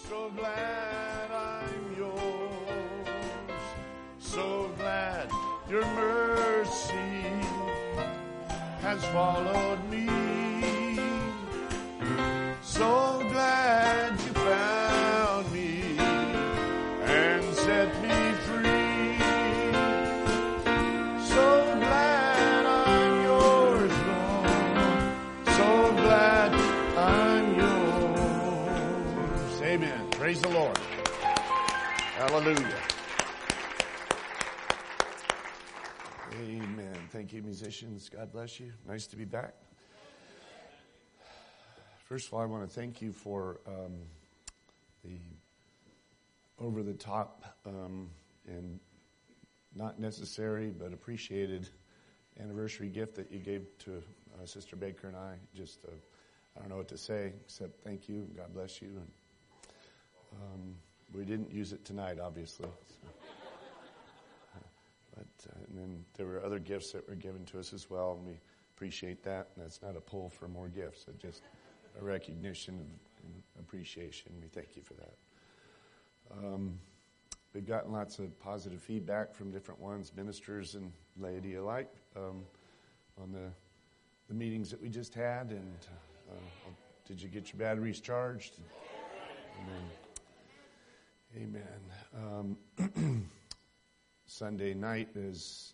So glad I'm yours. So glad your mercy has followed me. So glad you found me and set me free. So glad I'm yours, Lord. So glad I'm yours. Amen. Praise the Lord. Hallelujah. Amen. Thank you, musicians. God bless you. Nice to be back. First of all, I want to thank you for the over-the-top and not necessary but appreciated anniversary gift that you gave to Sister Baker and I. Just, I don't know what to say except thank you and God bless you. And, we didn't use it tonight, obviously. And then there were other gifts that were given to us as well, and we appreciate that. And that's not a pull for more gifts. It's just a recognition and appreciation. We thank you for that. We've gotten lots of positive feedback from different ones, ministers and laity alike, on the meetings that we just had. And did you get your batteries charged? Amen. Sunday night, as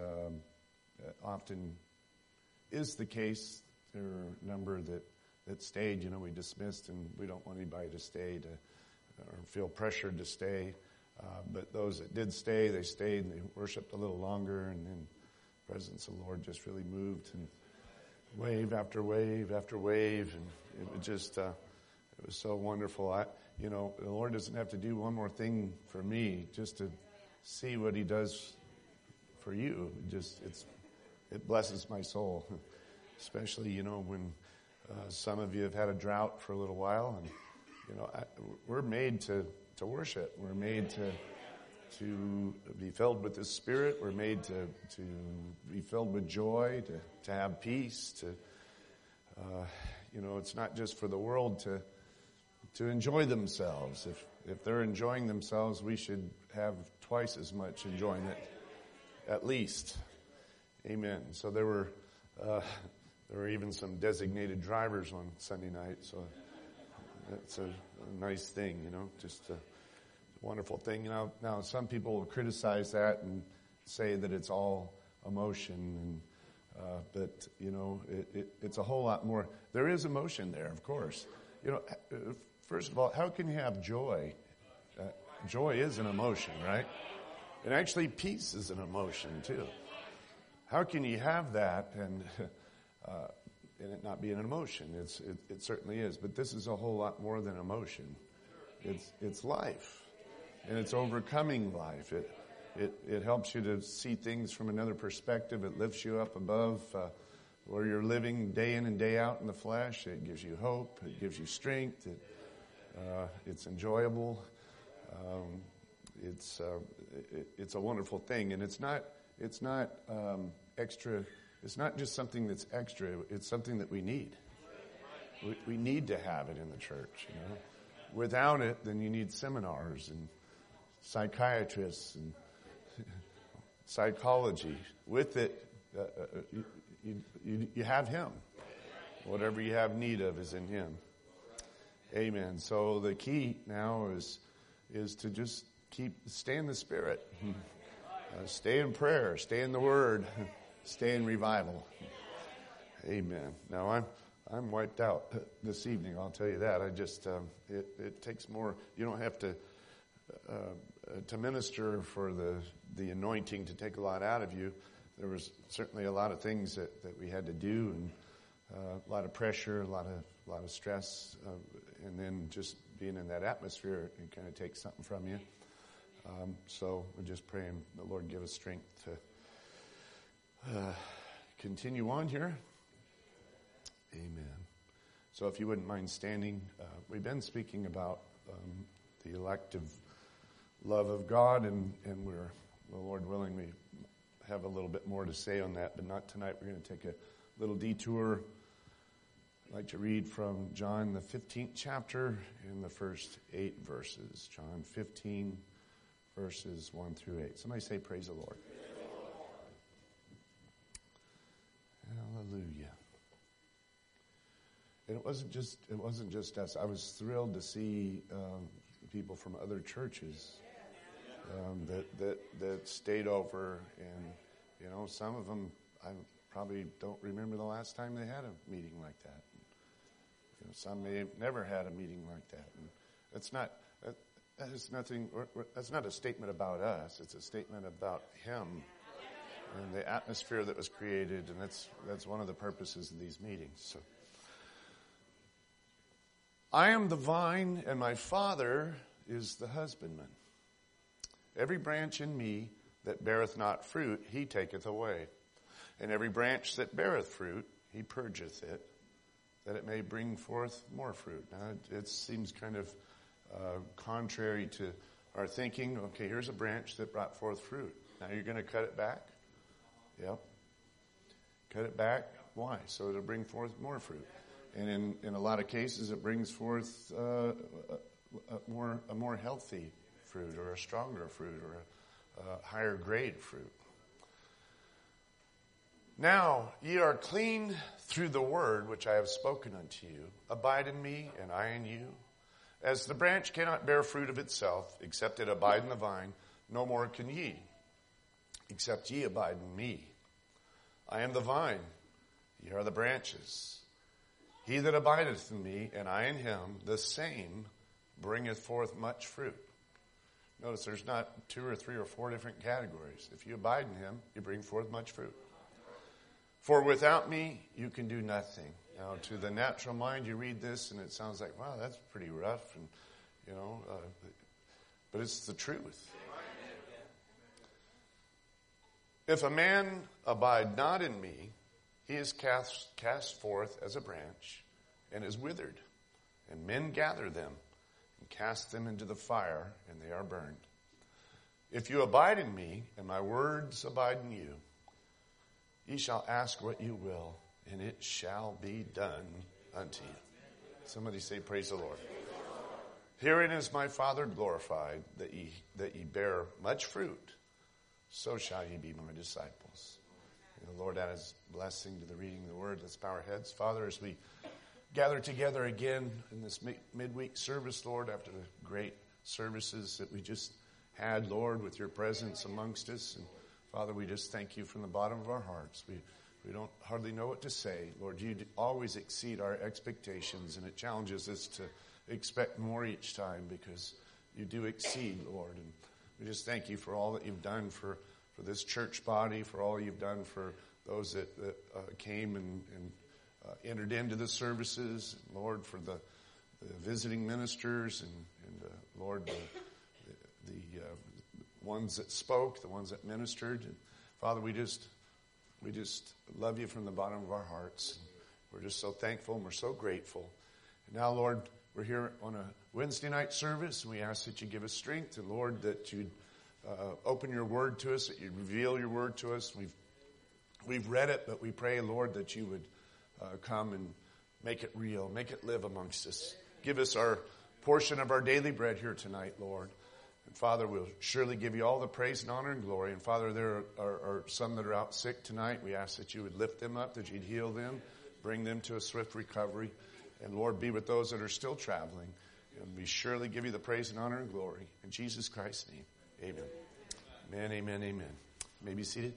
often is the case, there are a number that stayed. You know, we dismissed, and we don't want anybody to stay or feel pressured to stay. But those that did stay, they stayed and they worshiped a little longer, and then the presence of the Lord just really moved, and wave after wave after wave, and it was just it was so wonderful. The Lord doesn't have to do one more thing for me just to see what He does for you. It blesses my soul, especially, when some of you have had a drought for a little while, and, we're made to worship. We're made to be filled with the Spirit. We're made to be filled with joy, to have peace, it's not just for the world to enjoy themselves. If they're enjoying themselves, we should have twice as much enjoyment, at least. Amen. So there were even some designated drivers on Sunday night, so that's a nice thing, just a wonderful thing. Now some people will criticize that and say that it's all emotion, but it's a whole lot more. There is emotion there, of course. First of all, how can you have joy? Joy is an emotion, right? And actually, peace is an emotion too. How can you have that and it not be an emotion? It certainly is, but this is a whole lot more than emotion. It's life, and it's overcoming life. It helps you to see things from another perspective. It lifts you up above where you're living day in and day out in the flesh. It gives you hope. It gives you strength. It's enjoyable. It's a wonderful thing, and it's not extra. It's not just something that's extra. It's something that we need. We need to have it in the church. Without it, then you need seminars and psychiatrists and psychology. With it, you have Him. Whatever you have need of is in Him. Amen. So the key now is to just stay in the Spirit, stay in prayer, stay in the Word, stay in revival. Amen. Now I'm wiped out this evening. I'll tell you that. I just it takes more. You don't have to minister for the anointing to take a lot out of you. There was certainly a lot of things that we had to do, and a lot of pressure, a lot of stress, and then just being in that atmosphere, it kind of takes something from you. So we're just praying the Lord give us strength to continue on here. Amen. So if you wouldn't mind standing, we've been speaking about the elective love of God, and we're, the Lord willing, we have a little bit more to say on that, but not tonight. We're going to take a little detour I'd like to read from John, the 15th chapter, in the first 8 verses. John 15, verses 1 through 8. Somebody say, praise the Lord. Hallelujah. And it wasn't just us. I was thrilled to see people from other churches that stayed over, and some of them I probably don't remember the last time they had a meeting like that. Some may have never had a meeting like that. And that's not a statement about us. It's a statement about Him and the atmosphere that was created, and that's one of the purposes of these meetings. So, I am the vine, and my Father is the husbandman. Every branch in me that beareth not fruit, He taketh away. And every branch that beareth fruit, He purgeth it, that it may bring forth more fruit. Now, it seems kind of contrary to our thinking. Okay, here's a branch that brought forth fruit. Now you're going to cut it back? Yep. Cut it back. Why? So it'll bring forth more fruit. And in a lot of cases, it brings forth a more healthy fruit, or a stronger fruit, or a higher grade fruit. Now ye are clean through the word which I have spoken unto you. Abide in me, and I in you. As the branch cannot bear fruit of itself, except it abide in the vine, no more can ye, except ye abide in me. I am the vine, ye are the branches. He that abideth in me, and I in him, the same bringeth forth much fruit. Notice there's not 2 or 3 or 4 different categories. If you abide in Him, you bring forth much fruit. For without me, you can do nothing. Now, to the natural mind, you read this and it sounds like, wow, that's pretty rough, and but it's the truth. If a man abide not in me, he is cast forth as a branch and is withered, and men gather them and cast them into the fire, and they are burned. If you abide in me, and my words abide in you, ye shall ask what you will, and it shall be done unto you. Somebody say, praise the Lord. Herein is my Father glorified, that ye bear much fruit, so shall ye be my disciples. And the Lord add His blessing to the reading of the word. Let's bow our heads. Father, as we gather together again in this midweek service, Lord, after the great services that we just had, Lord, with your presence amongst us. And Father, we just thank you from the bottom of our hearts. We don't hardly know what to say. Lord, you always exceed our expectations, and it challenges us to expect more each time, because you do exceed, Lord. And we just thank you for all that you've done for this church body, for all you've done for those that came and entered into the services, Lord, for the visiting ministers, and Lord, the ones that spoke, the ones that ministered. And Father, we just love you from the bottom of our hearts. We're just so thankful, and we're so grateful. And now, Lord, we're here on a Wednesday night service, and we ask that you give us strength, and Lord, that you'd open your word to us, that you'd reveal your word to us. We've read it, but we pray, Lord, that you would come and make it real, make it live amongst us. Give us our portion of our daily bread here tonight, Lord. And Father, we'll surely give you all the praise and honor and glory. And Father, there are some that are out sick tonight. We ask that you would lift them up, that you'd heal them, bring them to a swift recovery. And Lord, be with those that are still traveling. And we surely give you the praise and honor and glory. In Jesus Christ's name, amen. Amen, amen, amen. You may be seated.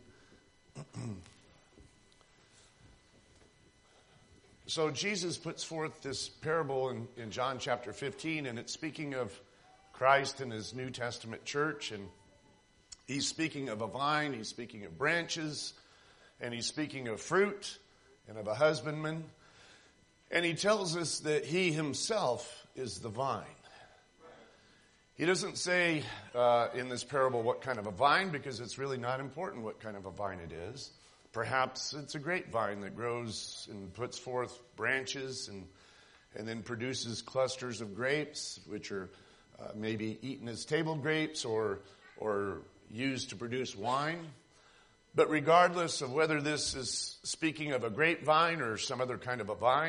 So Jesus puts forth this parable in John chapter 15, and it's speaking of Christ and His New Testament church. And He's speaking of a vine, He's speaking of branches, and He's speaking of fruit and of a husbandman. And He tells us that He Himself is the vine. He doesn't say in this parable what kind of a vine, because it's really not important what kind of a vine it is. Perhaps it's a grapevine that grows and puts forth branches and then produces clusters of grapes, which are maybe eaten as table grapes or used to produce wine. But regardless of whether this is speaking of a grapevine or some other kind of a vine,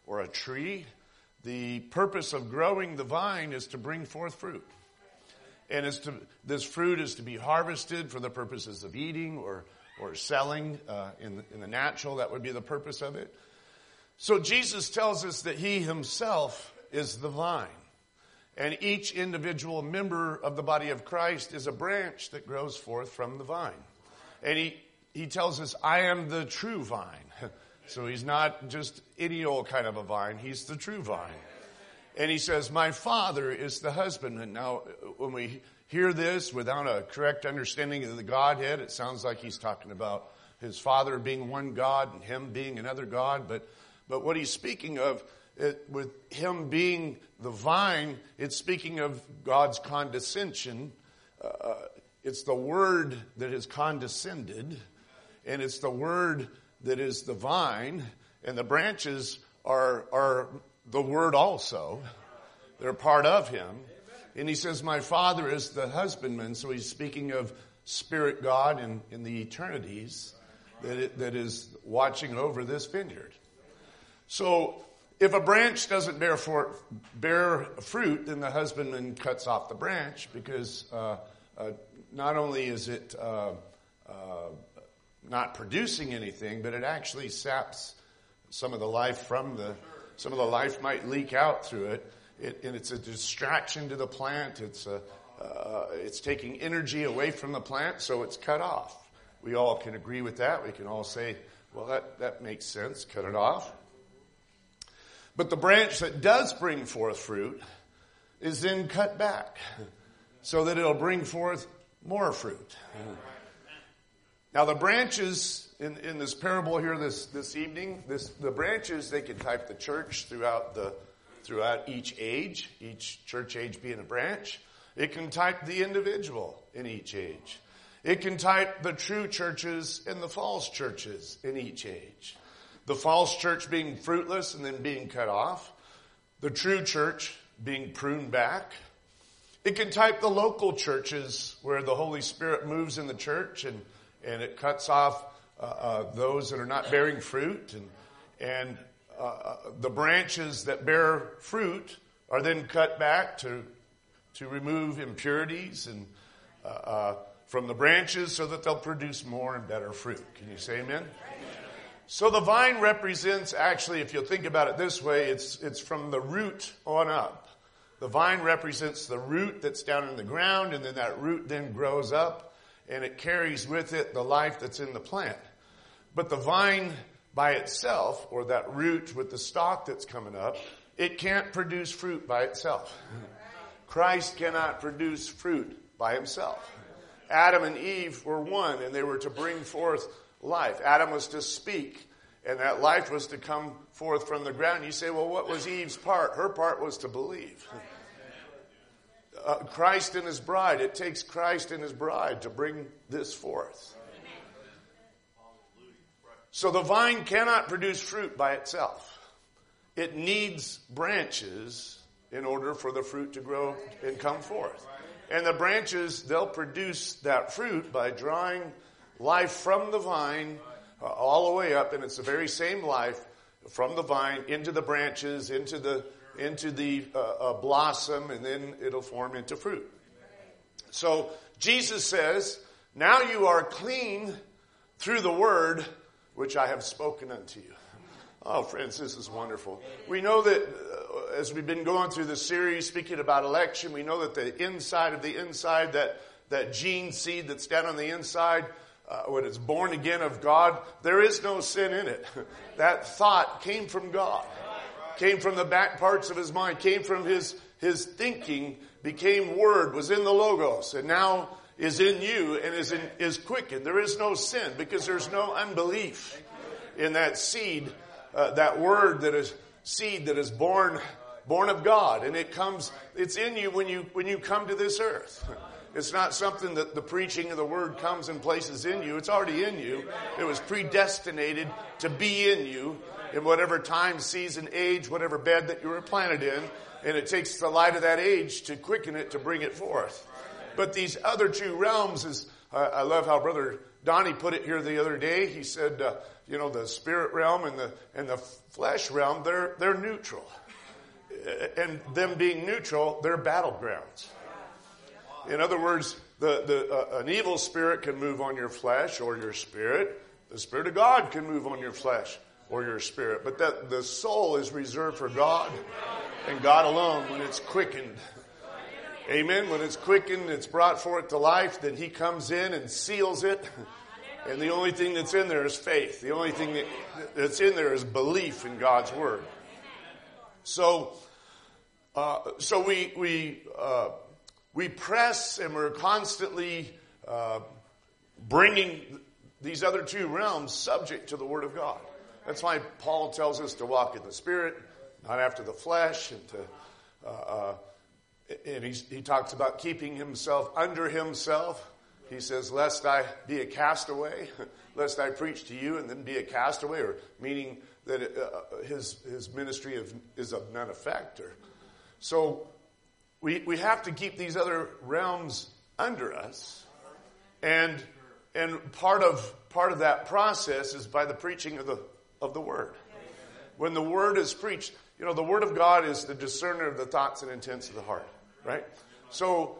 or a tree, the purpose of growing the vine is to bring forth fruit. And this fruit is to be harvested for the purposes of eating or selling in the natural. That would be the purpose of it. So Jesus tells us that he himself is the vine. And each individual member of the body of Christ is a branch that grows forth from the vine. And he tells us, I am the true vine. So he's not just any old kind of a vine. He's the true vine. And he says, my Father is the husbandman. Now, when we hear this without a correct understanding of the Godhead, it sounds like he's talking about his Father being one God and him being another God. But what he's speaking of, with him being the vine, it's speaking of God's condescension. It's the Word that has condescended, and it's the Word that is the vine, and the branches are the Word also. They're part of him. And he says, my Father is the husbandman, so he's speaking of Spirit God in the eternities that is watching over this vineyard. So if a branch doesn't bear fruit, then the husbandman cuts off the branch, because not only is it not producing anything, but it actually saps some of the life some of the life might leak out through it. And it's a distraction to the plant. It's taking energy away from the plant, so it's cut off. We all can agree with that. We can all say, well, that makes sense. Cut it off. But the branch that does bring forth fruit is then cut back so that it'll bring forth more fruit. Now the branches in this parable here this evening, the branches, they can type the church throughout each age, each church age being a branch. It can type the individual in each age. It can type the true churches and the false churches in each age. The false church being fruitless and then being cut off. The true church being pruned back. It can type the local churches where the Holy Spirit moves in the church and it cuts off those that are not bearing fruit. And the branches that bear fruit are then cut back to remove impurities and from the branches so that they'll produce more and better fruit. Can you say amen? So the vine represents, actually, if you'll think about it this way, it's from the root on up. The vine represents the root that's down in the ground, and then that root then grows up, and it carries with it the life that's in the plant. But the vine by itself, or that root with the stalk that's coming up, it can't produce fruit by itself. Christ cannot produce fruit by himself. Adam and Eve were one, and they were to bring forth life. Adam was to speak, and that life was to come forth from the ground. You say, well, what was Eve's part? Her part was to believe. Christ and his bride. It takes Christ and his bride to bring this forth. So the vine cannot produce fruit by itself. It needs branches in order for the fruit to grow and come forth. And the branches, they'll produce that fruit by drawing life from the vine all the way up, and it's the very same life from the vine into the branches, into the blossom, and then it'll form into fruit. So Jesus says, now you are clean through the word which I have spoken unto you. Oh, friends, this is wonderful. We know that as we've been going through the series speaking about election, we know that the inside of the inside, that gene seed that's down on the inside, when it's born again of God, there is no sin in it. That thought came from God, came from the back parts of his mind, came from his thinking, became word, was in the Logos, and now is in you and is quickened. There is no sin because there's no unbelief in that seed, that word that is seed that is born of God, and it's in you when you come to this earth. It's not something that the preaching of the word comes and places in you. It's already in you. It was predestinated to be in you in whatever time, season, age, whatever bed that you were planted in. And it takes the light of that age to quicken it, to bring it forth. But these other two realms I love how Brother Donnie put it here the other day. He said, the spirit realm and the flesh realm, they're neutral. And them being neutral, they're battlegrounds. In other words, an evil spirit can move on your flesh or your spirit. The Spirit of God can move on your flesh or your spirit. But the soul is reserved for God and God alone when it's quickened. Amen. When it's quickened, it's brought forth to life, then He comes in and seals it. And the only thing that's in there is faith. The only thing that's in there is belief in God's Word. So we press, and we're constantly bringing these other two realms subject to the Word of God. That's why Paul tells us to walk in the Spirit, not after the flesh, and he talks about keeping himself under himself. He says, lest I be a castaway, lest I preach to you and then be a castaway, or meaning that his ministry is of none effect. So we have to keep these other realms under us, and part of that process is by the preaching of the Word. When the Word is preached, the Word of God is the discerner of the thoughts and intents of the heart, right? So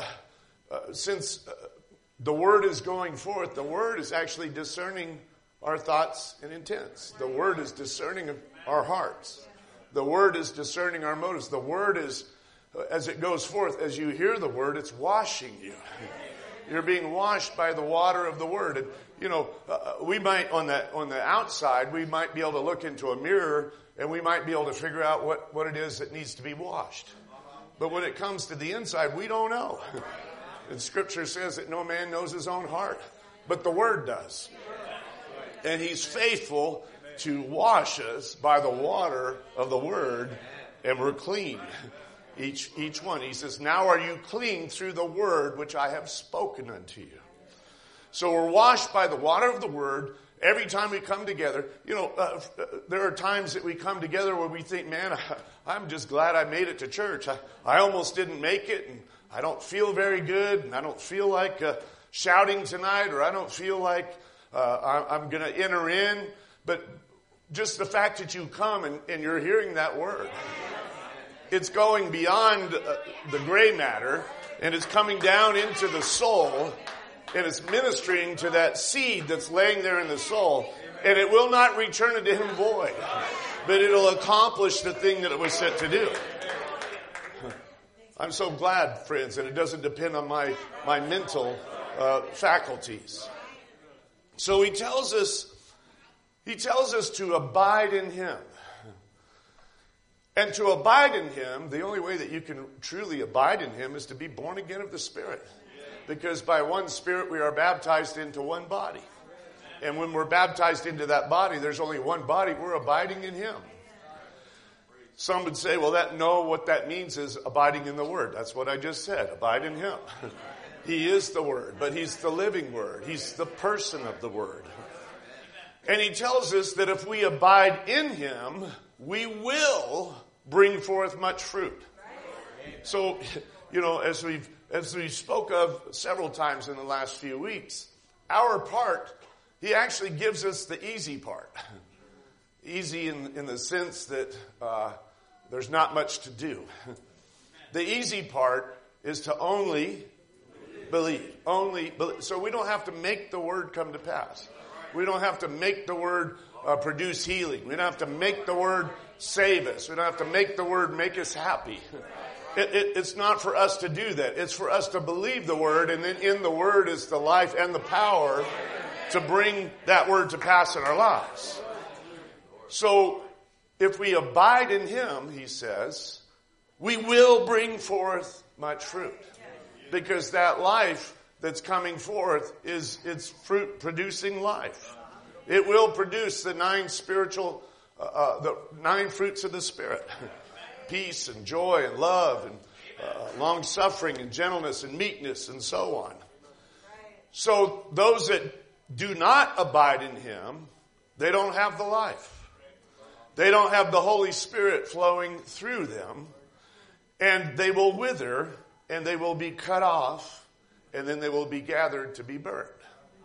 since the Word is going forth, the Word is actually discerning our thoughts and intents. The Word is discerning our hearts. The Word is discerning our motives. The Word is, as it goes forth, as you hear the Word, it's washing you. You're being washed by the water of the Word. And, we might, on the outside, we might be able to look into a mirror and we might be able to figure out what it is that needs to be washed. But when it comes to the inside, we don't know. And Scripture says that no man knows his own heart, but the Word does. And He's faithful to wash us by the water of the Word, and we're clean. Each one. He says, now are you clean through the Word which I have spoken unto you. So we're washed by the water of the Word every time we come together. There are times that we come together where we think, man, I'm just glad I made it to church. I almost didn't make it, and I don't feel very good, and I don't feel like shouting tonight, or I don't feel like I'm going to enter in. But just the fact that you come and you're hearing that Word, it's going beyond the gray matter, and it's coming down into the soul, and it's ministering to that seed that's laying there in the soul, and it will not return unto Him void, but it'll accomplish the thing that it was sent to do. I'm so glad, friends, that it doesn't depend on my mental faculties. So He tells us to abide in Him. And to abide in Him, the only way that you can truly abide in Him is to be born again of the Spirit. Because by one Spirit we are baptized into one body. And when we're baptized into that body, there's only one body. We're abiding in Him. Some would say, what that means is abiding in the Word. That's what I just said. Abide in Him. He is the Word, but He's the living Word. He's the person of the Word. And He tells us that if we abide in Him, we will bring forth much fruit. So, as we spoke of several times in the last few weeks, our part, He actually gives us the easy part. Easy in the sense that there's not much to do. The easy part is to only believe. So we don't have to make the Word come to pass. We don't have to make the Word produce healing. We don't have to make the Word save us. We don't have to make the Word make us happy. It's not for us to do that. It's for us to believe the Word, and then in the Word is the life and the power to bring that Word to pass in our lives. So if we abide in Him, He says, we will bring forth much fruit. Because that life that's coming forth it's fruit producing life. It will produce the 9 fruits of the Spirit. Peace and joy and love and long suffering and gentleness and meekness and so on. So those that do not abide in Him, they don't have the life. They don't have the Holy Spirit flowing through them, and they will wither, and they will be cut off, and then they will be gathered to be burned.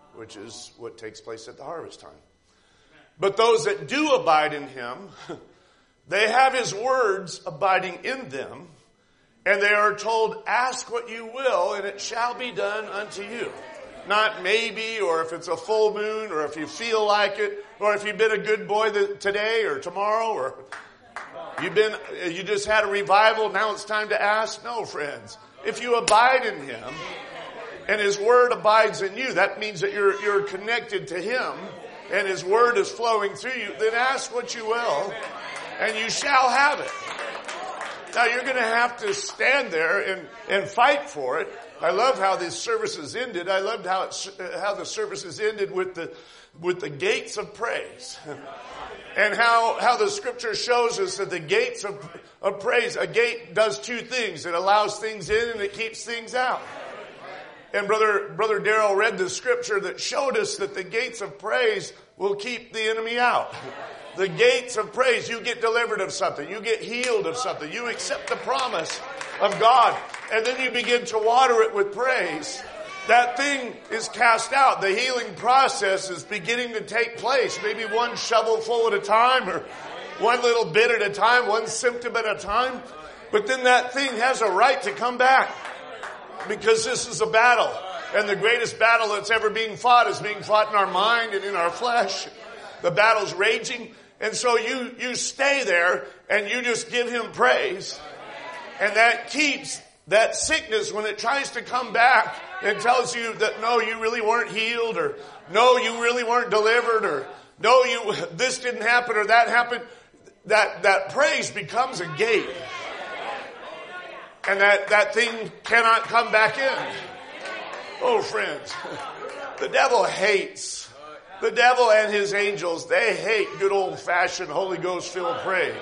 which is what takes place at the harvest time. But those that do abide in him, they have his words abiding in them, and they are told, ask what you will, and it shall be done unto you. Not maybe, or if it's a full moon, or if you feel like it, or if you've been a good boy today or tomorrow, or you just had a revival, now it's time to ask. No, friends. If you abide in him, and his word abides in you, that means that you're connected to him, and his word is flowing through you, then ask what you will, and you shall have it. Now you're going to have to stand there and fight for it. I love how this services ended. I loved how the services ended with the gates of praise. And how the scripture shows us that the gates of praise, a gate does two things. It allows things in and it keeps things out. And Brother Darrell read the scripture that showed us that the gates of praise will keep the enemy out. The gates of praise, you get delivered of something. You get healed of something. You accept the promise of God. And then you begin to water it with praise. That thing is cast out. The healing process is beginning to take place. Maybe one shovelful at a time, or one little bit at a time, one symptom at a time. But then that thing has a right to come back. Because this is a battle. And the greatest battle that's ever being fought is being fought in our mind and in our flesh. The battle's raging. And so you stay there and you just give him praise. And that keeps that sickness, when it tries to come back and tells you that no, you really weren't healed, or no, you really weren't delivered, or no, this didn't happen or that happened, that praise becomes a gate. And that thing cannot come back in. Oh, friends, the devil hates. The devil and his angels, they hate good old-fashioned Holy Ghost-filled praise.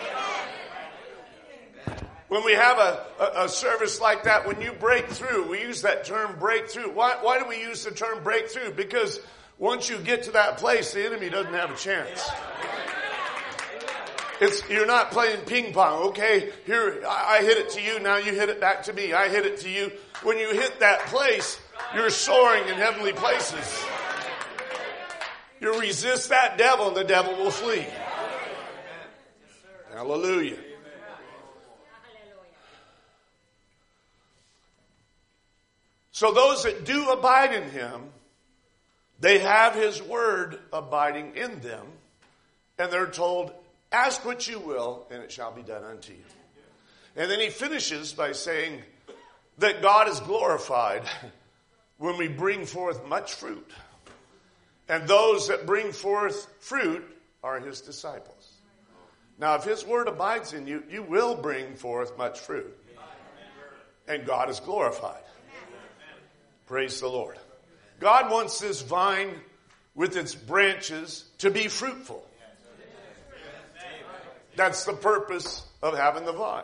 When we have a service like that, when you break through, we use that term breakthrough. Why do we use the term breakthrough? Because once you get to that place, the enemy doesn't have a chance. You're not playing ping pong. Okay, here, I hit it to you, now you hit it back to me. I hit it to you. When you hit that place, you're soaring in heavenly places. You resist that devil and the devil will flee. Hallelujah. So those that do abide in him, they have his word abiding in them, and they're told, ask what you will, and it shall be done unto you. And then he finishes by saying that God is glorified when we bring forth much fruit. And those that bring forth fruit are his disciples. Now, if his word abides in you, you will bring forth much fruit. And God is glorified. Praise the Lord. God wants this vine with its branches to be fruitful. That's the purpose of having the vine.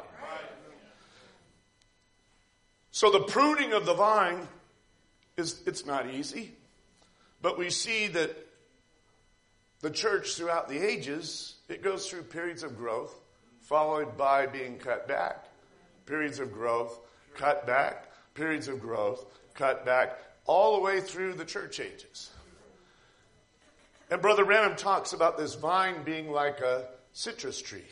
So the pruning of the vine it's not easy. But we see that the church throughout the ages, it goes through periods of growth, followed by being cut back. Periods of growth, cut back. Periods of growth, cut back. All the way through the church ages. And Brother Branham talks about this vine being like a citrus tree.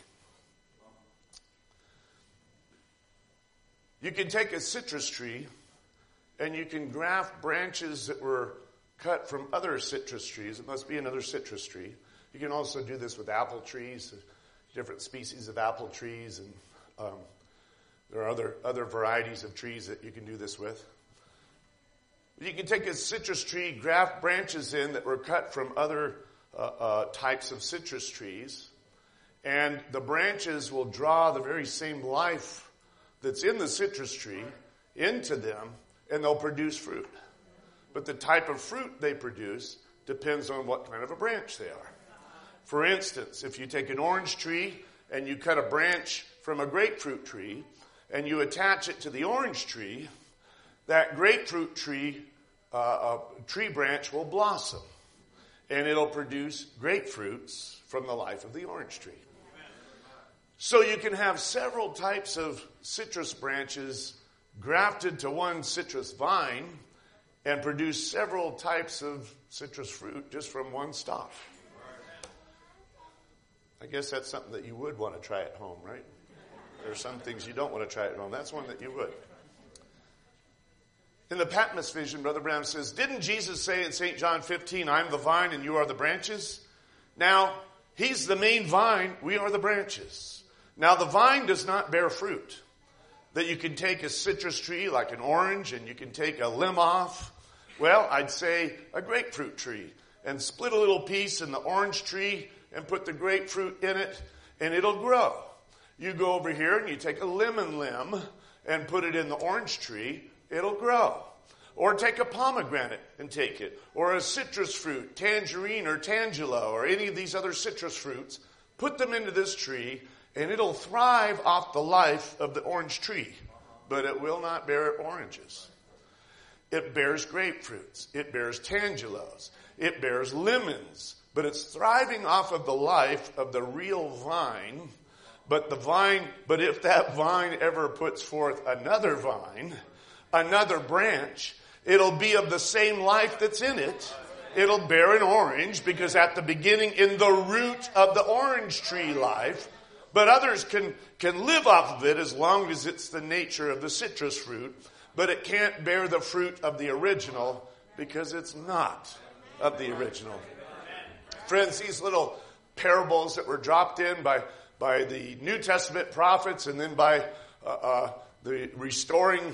You can take a citrus tree and you can graft branches that were cut from other citrus trees. It must be another citrus tree. You can also do this with apple trees, different species of apple trees, and there are other varieties of trees that you can do this with. You can take a citrus tree, graft branches in that were cut from other types of citrus trees, and the branches will draw the very same life that's in the citrus tree into them, and they'll produce fruit. But the type of fruit they produce depends on what kind of a branch they are. For instance, if you take an orange tree and you cut a branch from a grapefruit tree and you attach it to the orange tree, that grapefruit tree tree branch will blossom. And it'll produce grapefruits from the life of the orange tree. So you can have several types of citrus branches grafted to one citrus vine, and produce several types of citrus fruit just from one stalk. I guess that's something that you would want to try at home, right? There are some things you don't want to try at home. That's one that you would. In the Patmos vision, Brother Branham says, didn't Jesus say in St. John 15, I'm the vine and you are the branches? Now, he's the main vine, we are the branches. Now, the vine does not bear fruit. That you can take a citrus tree like an orange and you can take a limb off. Well, I'd say a grapefruit tree and split a little piece in the orange tree and put the grapefruit in it and it'll grow. You go over here and you take a lemon limb and put it in the orange tree, it'll grow. Or take a pomegranate and take it. Or a citrus fruit, tangerine or tangelo or any of these other citrus fruits, put them into this tree and it'll thrive off the life of the orange tree, but it will not bear oranges. It bears grapefruits. It bears tangelos. It bears lemons, but it's thriving off of the life of the real vine. But if that vine ever puts forth another vine, another branch, it'll be of the same life that's in it. It'll bear an orange because at the beginning in the root of the orange tree life, but others can live off of it as long as it's the nature of the citrus fruit. But it can't bear the fruit of the original because it's not of the original. Friends, these little parables that were dropped in by the New Testament prophets and then by the restoring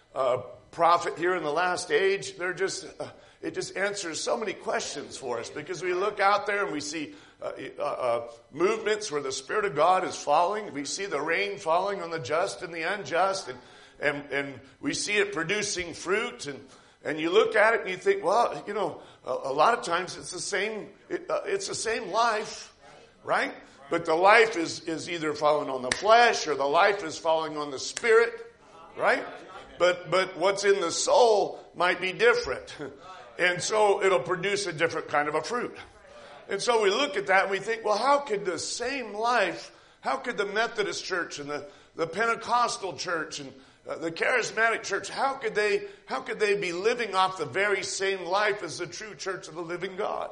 prophet here in the last age, they're just it just answers so many questions for us because we look out there and we see movements where the Spirit of God is falling. We see the rain falling on the just and the unjust, and we see it producing fruit. And you look at it and you think, well, you know, a lot of times it's the same. It's the same life, right? But the life is either falling on the flesh or the life is falling on the Spirit, right? But what's in the soul might be different. And so it'll produce a different kind of a fruit. And so we look at that and we think, well, how could the same life, how could the Methodist church and the Pentecostal church and the charismatic church, how could they be living off the very same life as the true church of the living God?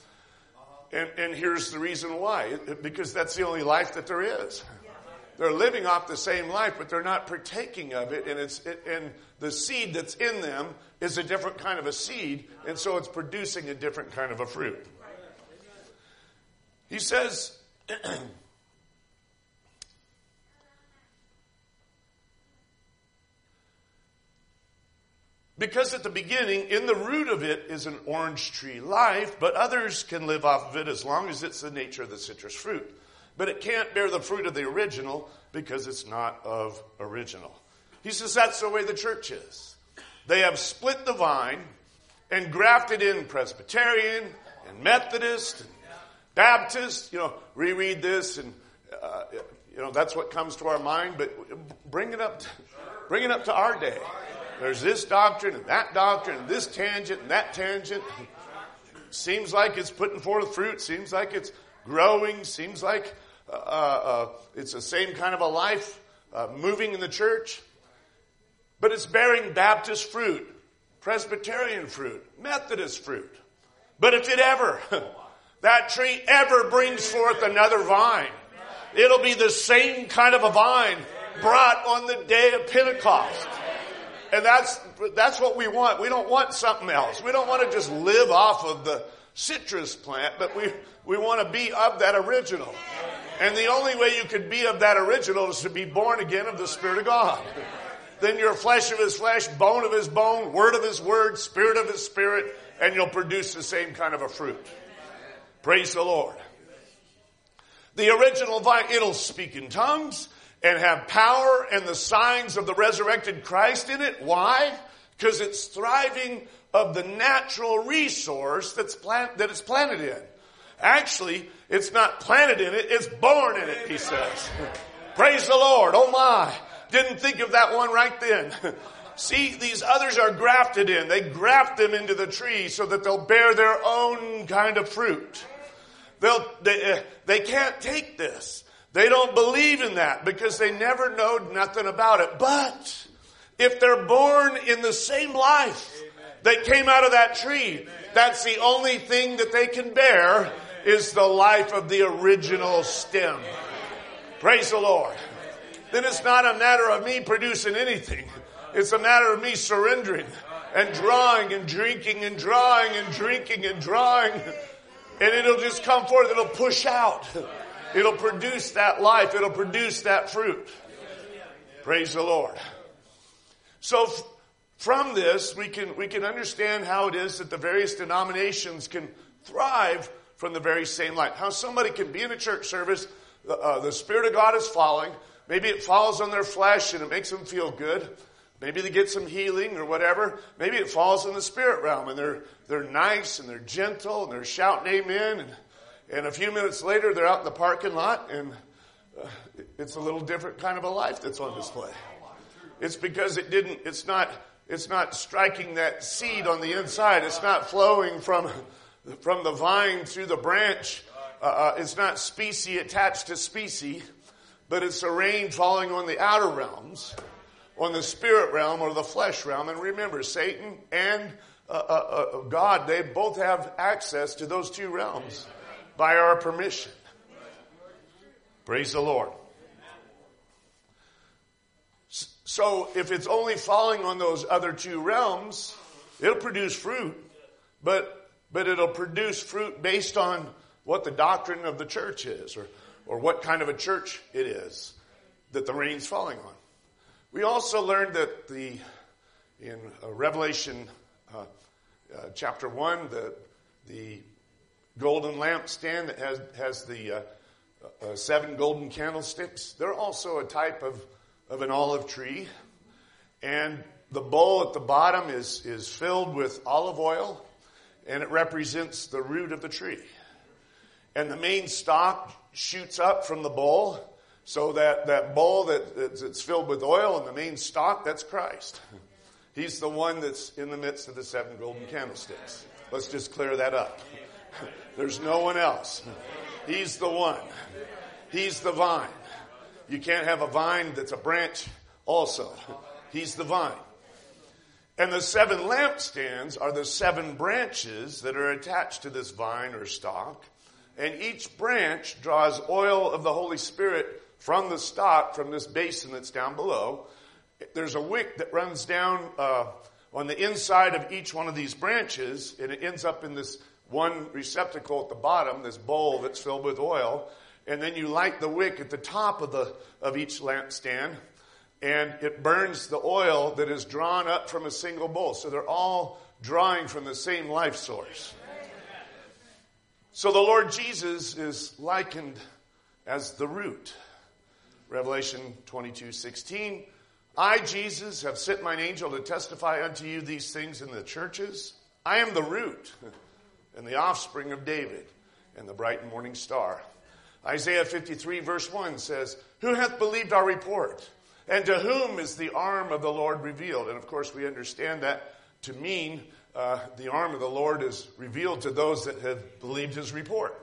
And here's the reason why. Because that's the only life that there is. They're living off the same life, but they're not partaking of it. And the seed that's in them is a different kind of a seed. And so it's producing a different kind of a fruit. He says, because at the beginning, in the root of it is an orange tree life, but others can live off of it as long as it's the nature of the citrus fruit. But it can't bear the fruit of the original because it's not of original. He says that's the way the church is. They have split the vine and grafted in Presbyterian and Methodist and Baptist. You know, reread this and, that's what comes to our mind. But bring it up to our day. There's this doctrine and this tangent and that tangent. Seems like it's putting forth fruit. Seems like it's growing. Seems like it's the same kind of a life moving in the church. But it's bearing Baptist fruit, Presbyterian fruit, Methodist fruit. But if that tree ever brings forth another vine, it'll be the same kind of a vine brought on the day of Pentecost. And that's what we want. We don't want something else. We don't want to just live off of the citrus plant, but we want to be of that original. And the only way you could be of that original is to be born again of the Spirit of God. Then you're flesh of His flesh, bone of His bone, word of His word, spirit of His spirit, and you'll produce the same kind of a fruit. Praise the Lord. The original vine, it'll speak in tongues and have power and the signs of the resurrected Christ in it. Why? Because it's thriving of the natural resource that it's planted in. Actually, it's not planted in it, it's born in it, he says. Praise the Lord. Oh my. Didn't think of that one right then. See, these others are grafted in. They graft them into the tree so that they'll bear their own kind of fruit. They can't take this. They don't believe in that because they never know nothing about it. But if they're born in the same life that came out of that tree. That's the only thing that they can bear is the life of the original stem. Praise the Lord. Then it's not a matter of me producing anything. It's a matter of me surrendering and drawing and drinking and drawing and drinking and drawing. And it'll just come forth. It'll push out. It'll produce that life. It'll produce that fruit. Praise the Lord. So from this, we can understand how it is that the various denominations can thrive from the very same life. How somebody can be in a church service, the Spirit of God is falling. Maybe it falls on their flesh and it makes them feel good. Maybe they get some healing or whatever. Maybe it falls in the spirit realm and they're nice and they're gentle and they're shouting amen. And a few minutes later, they're out in the parking lot and it's a little different kind of a life that's on display. It's because it's not striking that seed on the inside. It's not flowing from the vine through the branch. It's not species attached to species, but it's a rain falling on the outer realms, on the spirit realm or the flesh realm. And remember, Satan and God, they both have access to those two realms by our permission. Praise the Lord. So if it's only falling on those other two realms, it'll produce fruit, but it'll produce fruit based on what the doctrine of the church is or what kind of a church it is that the rain's falling on. We also learned that in Revelation chapter 1, the golden lampstand that has the 7 golden candlesticks, they're also a type of an olive tree. And the bowl at the bottom is filled with olive oil, and it represents the root of the tree. And the main stalk shoots up from the bowl, so that bowl that's filled with oil and the main stalk, that's Christ. He's the one that's in the midst of the 7 golden candlesticks. Let's just clear that up. There's no one else. He's the one. He's the vine. You can't have a vine that's a branch also. He's the vine. And the 7 lampstands are the 7 branches that are attached to this vine or stalk. And each branch draws oil of the Holy Spirit from the stalk, from this basin that's down below. There's a wick that runs down on the inside of each one of these branches, and it ends up in this one receptacle at the bottom, this bowl that's filled with oil. And then you light the wick at the top of each lampstand, and it burns the oil that is drawn up from a single bowl. So they're all drawing from the same life source. So the Lord Jesus is likened as the root. Revelation 22:16. I, Jesus, have sent mine angel to testify unto you these things in the churches. I am the root and the offspring of David and the bright morning star. Isaiah 53 verse 1 says, who hath believed our report? And to whom is the arm of the Lord revealed? And of course we understand that to mean the arm of the Lord is revealed to those that have believed his report.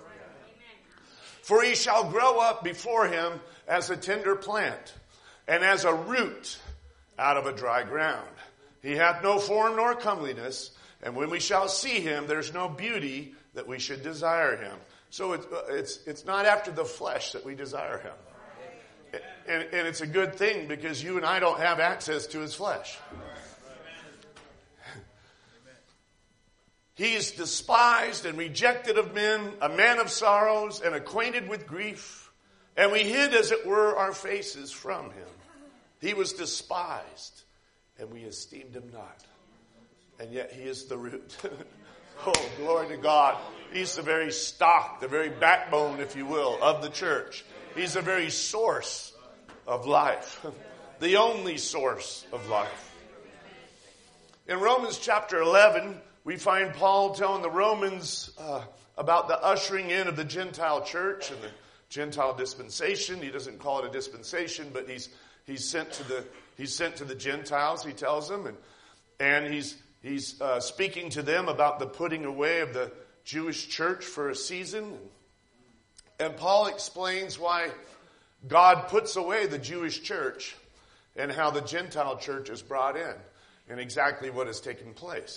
For he shall grow up before him as a tender plant, and as a root out of a dry ground. He hath no form nor comeliness, and when we shall see him, there's no beauty that we should desire him. So it's not after the flesh that we desire him. And it's a good thing because you and I don't have access to his flesh. He is despised and rejected of men, a man of sorrows and acquainted with grief. And we hid, as it were, our faces from him. He was despised, and we esteemed him not. And yet he is the root. Oh, glory to God. He's the very stock, the very backbone, if you will, of the church. He's the very source of life. The only source of life. In Romans chapter 11, we find Paul telling the Romans about the ushering in of the Gentile church and the Gentile dispensation. He doesn't call it a dispensation, but he's sent to the Gentiles, he tells them, and he's speaking to them about the putting away of the Jewish church for a season. And Paul explains why God puts away the Jewish church and how the Gentile church is brought in and exactly what has taken place.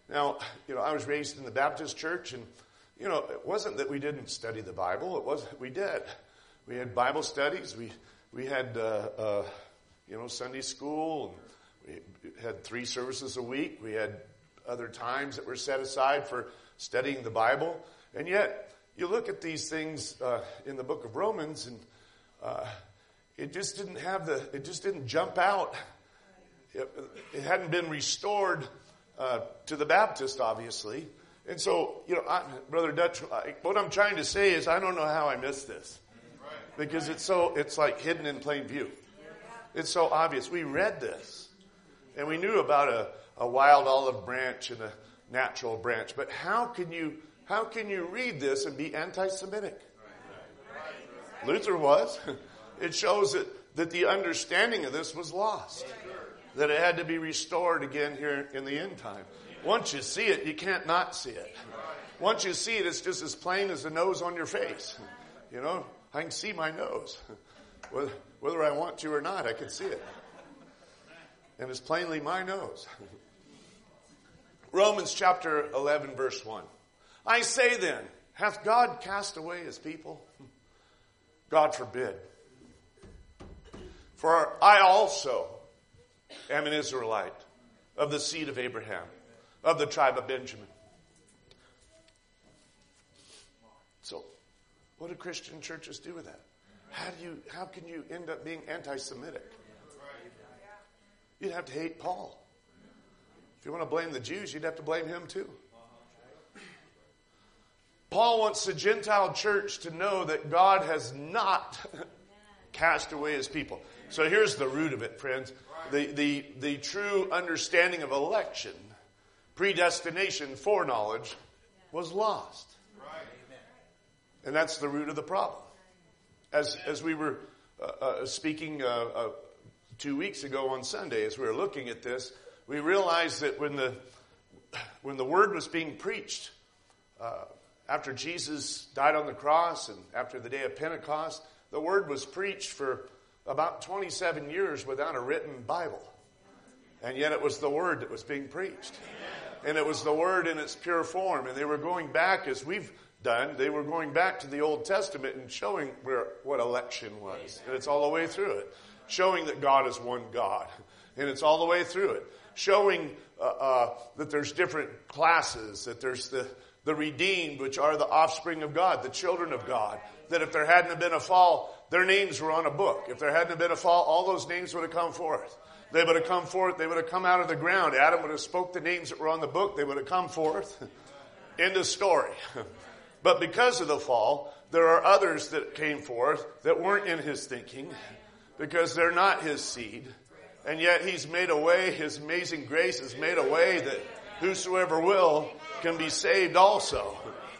Now, I was raised in the Baptist church, and, it wasn't that we didn't study the Bible. It was, we did. We had Bible studies. We had, Sunday school. And we had 3 services a week. We had other times that were set aside for studying the Bible. And yet, you look at these things in the book of Romans, and it just didn't jump out. It hadn't been restored to the Baptist, obviously. And so, Brother Dutch, what I'm trying to say is I don't know how I missed this. Because it's like hidden in plain view. It's so obvious. We read this. And we knew about a wild olive branch and a natural branch. But how can you read this and be anti-Semitic? Luther was. It shows that the understanding of this was lost. That it had to be restored again here in the end time. Once you see it, you can't not see it. Once you see it, it's just as plain as the nose on your face. I can see my nose. Whether I want to or not, I can see it. And it's plainly my nose. Romans chapter 11, verse 1. I say then, hath God cast away his people? God forbid. For I also am an Israelite of the seed of Abraham, of the tribe of Benjamin. So, what do Christian churches do with that? How can you end up being anti-Semitic? You'd have to hate Paul. If you want to blame the Jews, you'd have to blame him too. Paul wants the Gentile church to know that God has not cast away his people. So here's the root of it, friends. The true understanding of election, predestination, foreknowledge, was lost. And that's the root of the problem. As we were speaking 2 weeks ago on Sunday, as we were looking at this, we realized that when the word was being preached, after Jesus died on the cross and after the day of Pentecost, the word was preached for about 27 years without a written Bible. And yet it was the word that was being preached. And it was the word in its pure form. And they were going back, as we've done, they were going back to the Old Testament and showing what election was. And it's all the way through it. Showing that God is one God. And it's all the way through it. Showing that there's different classes, that there's the redeemed, which are the offspring of God, the children of God. That if there hadn't been a fall, their names were on a book. If there hadn't been a fall, all those names would have come forth. They would have come forth. They would have come out of the ground. Adam would have spoke the names that were on the book. They would have come forth. End of story. But because of the fall, there are others that came forth that weren't in his thinking because they're not his seed. And yet he's made a way. His amazing grace has made a way that whosoever will can be saved also.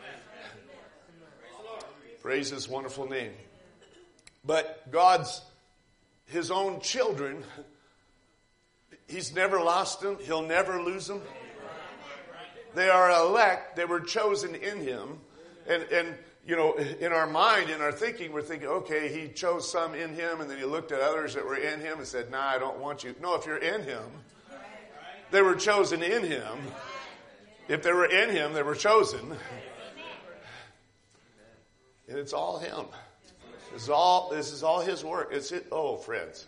Praise his wonderful name. But his own children, he's never lost them. He'll never lose them. They are elect. They were chosen in him. And in our mind, in our thinking, we're thinking, okay, he chose some in him, and then he looked at others that were in him and said, nah, I don't want you. No, if you're in him, they were chosen in him. If they were in him, they were chosen. And it's all him. This is all his work. Oh, friends.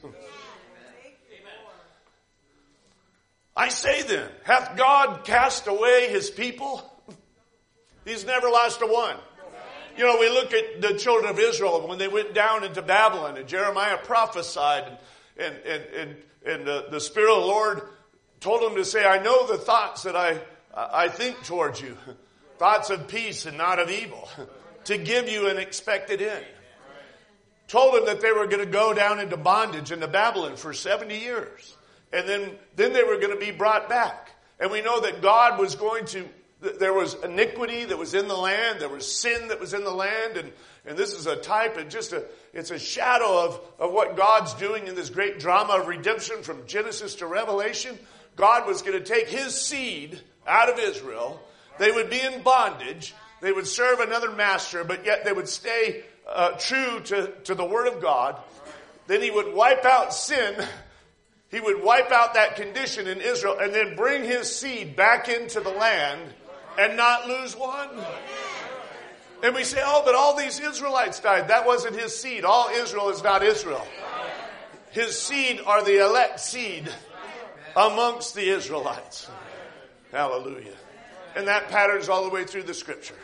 I say then, hath God cast away his people? He's never lost a one. We look at the children of Israel when they went down into Babylon, and Jeremiah prophesied, and the Spirit of the Lord told him to say, I know the thoughts that I think towards you, thoughts of peace and not of evil, to give you an expected end. Told him that they were going to go down into bondage into Babylon for 70 years. And then they were going to be brought back. And we know that God was going to, there was iniquity that was in the land. There was sin that was in the land. And this is a type and it's a shadow of what God's doing in this great drama of redemption from Genesis to Revelation. God was going to take his seed out of Israel. They would be in bondage. They would serve another master, but yet they would stay true to the Word of God. Then he would wipe out sin. He would wipe out that condition in Israel and then bring his seed back into the land and not lose one. And we say, oh, but all these Israelites died. That wasn't his seed. All Israel is not Israel. His seed are the elect seed amongst the Israelites. Hallelujah. And that patterns all the way through the scripture.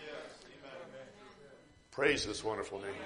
Praise his wonderful name.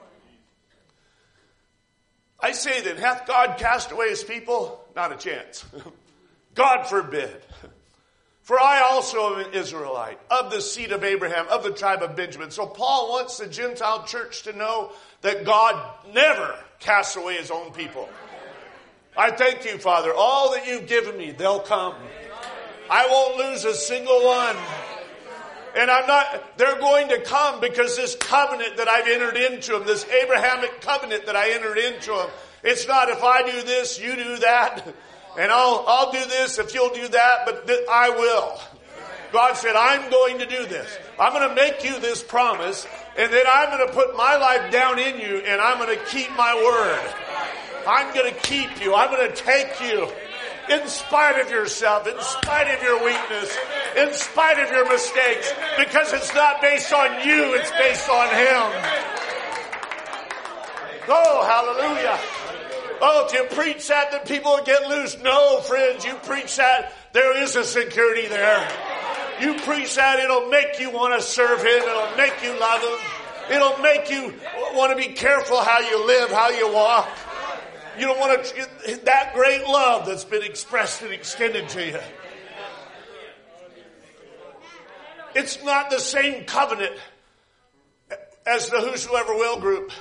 I say then, hath God cast away his people? Not a chance. God forbid. For I also am an Israelite, of the seed of Abraham, of the tribe of Benjamin. So Paul wants the Gentile church to know that God never casts away his own people. I thank you, Father. All that you've given me, they'll come. I won't lose a single one. And they're going to come because this covenant that I've entered into them, this Abrahamic covenant that I entered into them, it's not if I do this, you do that. And I'll do this if you'll do that, but I will. God said, I'm going to do this. I'm going to make you this promise, and then I'm going to put my life down in you, and I'm going to keep my word. I'm going to keep you. I'm going to take you in spite of yourself, in spite of your weakness, in spite of your mistakes, because it's not based on you, it's based on him. Oh, hallelujah. Oh, if you preach that, then people will get loose. No, friends, you preach that, there is a security there. You preach that, it'll make you want to serve him. It'll make you love him. It'll make you want to be careful how you live, how you walk. You don't want to, that great love that's been expressed and extended to you. It's not the same covenant as the Whosoever Will group.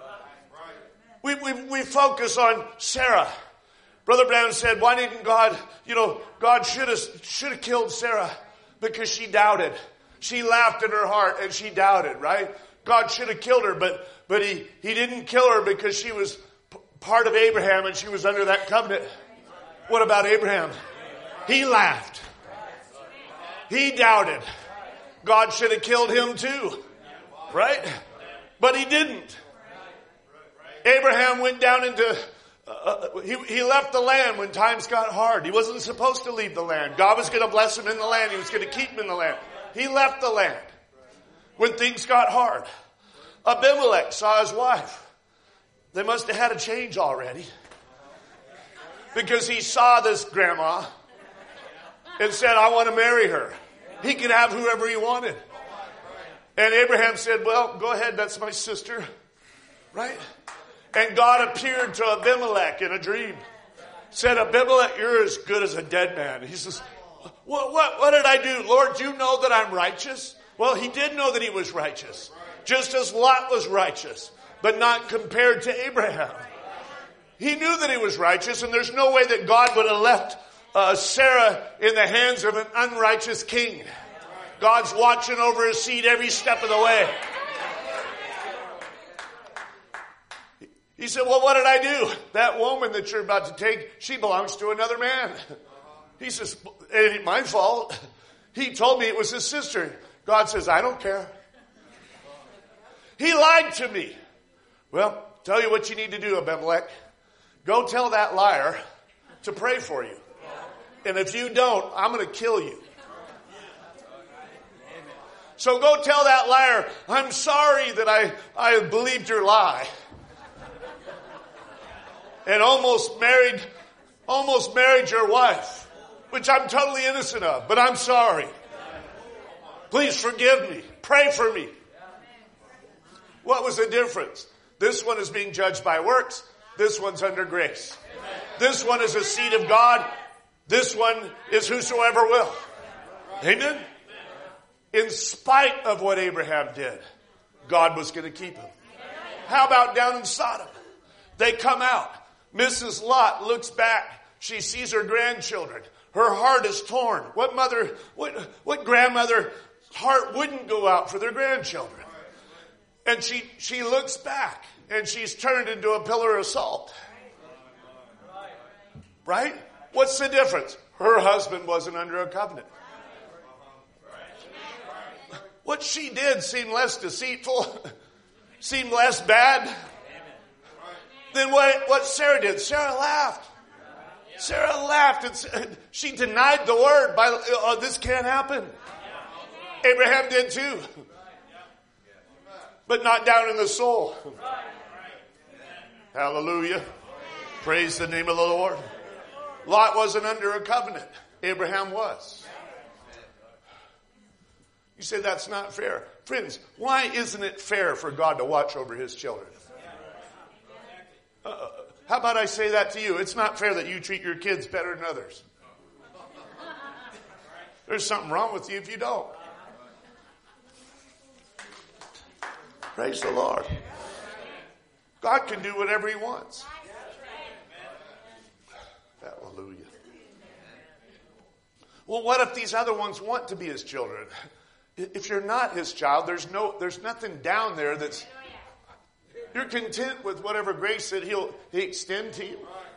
We focus on Sarah. Brother Brown said, why didn't God, God should have killed Sarah because she doubted. She laughed in her heart and she doubted, right? God should have killed her, but he didn't kill her because she was part of Abraham and she was under that covenant. What about Abraham? He laughed. He doubted. God should have killed him too, right? But he didn't. Abraham went down into, he left the land when times got hard. He wasn't supposed to leave the land. God was going to bless him in the land. He was going to keep him in the land. He left the land when things got hard. Abimelech saw his wife. They must have had a change already, because he saw this grandma and said, I want to marry her. He could have whoever he wanted. And Abraham said, well, go ahead. That's my sister. Right? And God appeared to Abimelech in a dream. Said, Abimelech, you're as good as a dead man. He says, what did I do? Lord, do you know that I'm righteous? Well, he did know that he was righteous. Just as Lot was righteous, but not compared to Abraham. He knew that he was righteous, and there's no way that God would have left Sarah in the hands of an unrighteous king. God's watching over his seed every step of the way. He said, well, what did I do? That woman that you're about to take, she belongs to another man. He says, it ain't my fault. He told me it was his sister. God says, I don't care. He lied to me. Well, tell you what you need to do, Abimelech. Go tell that liar to pray for you. And if you don't, I'm going to kill you. So go tell that liar, I'm sorry that I believed your lie. And almost married your wife, which I'm totally innocent of, but I'm sorry. Please forgive me. Pray for me. What was the difference? This one is being judged by works. This one's under grace. This one is a seed of God. This one is whosoever will. Amen? In spite of what Abraham did, God was going to keep him. How about down in Sodom? They come out. Mrs. Lot looks back. She sees her grandchildren. Her heart is torn. What grandmother heart wouldn't go out for their grandchildren? And she looks back and she's turned into a pillar of salt. Right? What's the difference? Her husband wasn't under a covenant. What she did seemed less deceitful, seemed less bad than what Sarah did. Sarah laughed. Sarah laughed and said, she denied the word by, oh, this can't happen. Abraham did too. But not down in the soul. Hallelujah. Praise the name of the Lord. Lot wasn't under a covenant. Abraham was. You say that's not fair. Friends, why isn't it fair for God to watch over his children? How about I say that to you? It's not fair that you treat your kids better than others. There's something wrong with you if you don't. Praise the Lord. God can do whatever he wants. Hallelujah. Well, what if these other ones want to be his children? If you're not his child, there's nothing down there that's... You're content with whatever grace that he'll extend to you.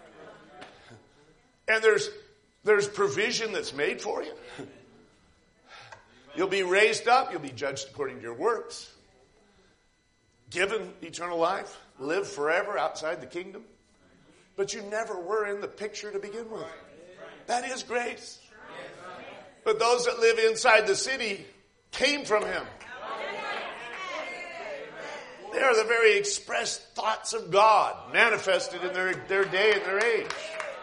And there's provision that's made for you. You'll be raised up. You'll be judged according to your works. Given eternal life. Live forever outside the kingdom. But you never were in the picture to begin with. That is grace. But those that live inside the city came from him. They are the very expressed thoughts of God manifested in their day and their age.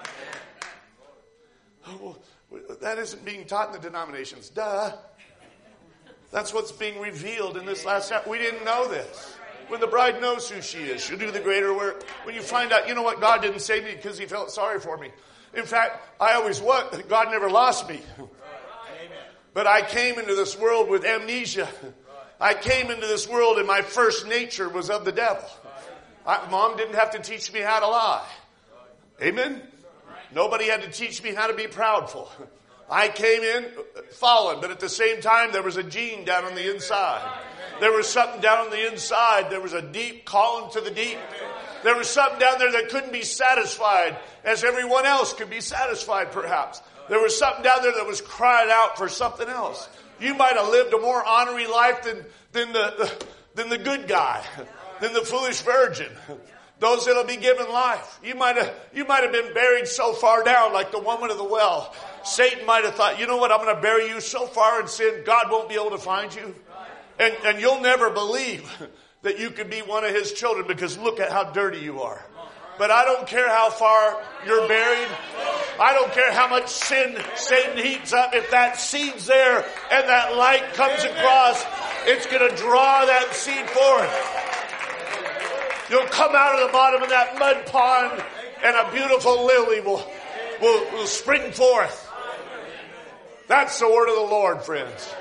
Oh, that isn't being taught in the denominations. Duh. That's what's being revealed in this last chapter. We didn't know this. When the bride knows who she is, she'll do the greater work. When you find out, you know what, God didn't save me because he felt sorry for me. In fact, I always was. God never lost me. But I came into this world with amnesia. I came into this world and my first nature was of the devil. Mom didn't have to teach me how to lie. Amen? Nobody had to teach me how to be proudful. I came in fallen, but at the same time there was a gene down on the inside. There was something down on the inside. There was a deep calling to the deep. There was something down there that couldn't be satisfied as everyone else could be satisfied perhaps. There was something down there that was crying out for something else. You might have lived a more honorary life than the good guy, than the foolish virgin. Those that'll be given life. You might have been buried so far down like the woman of the well. Satan might have thought, you know what, I'm going to bury you so far in sin, God won't be able to find you. And you'll never believe that you could be one of his children because look at how dirty you are. But I don't care how far you're buried. I don't care how much sin Satan heats up. If that seed's there and that light comes across, it's going to draw that seed forth. You'll come out of the bottom of that mud pond and a beautiful lily will spring forth. That's the word of the Lord, friends.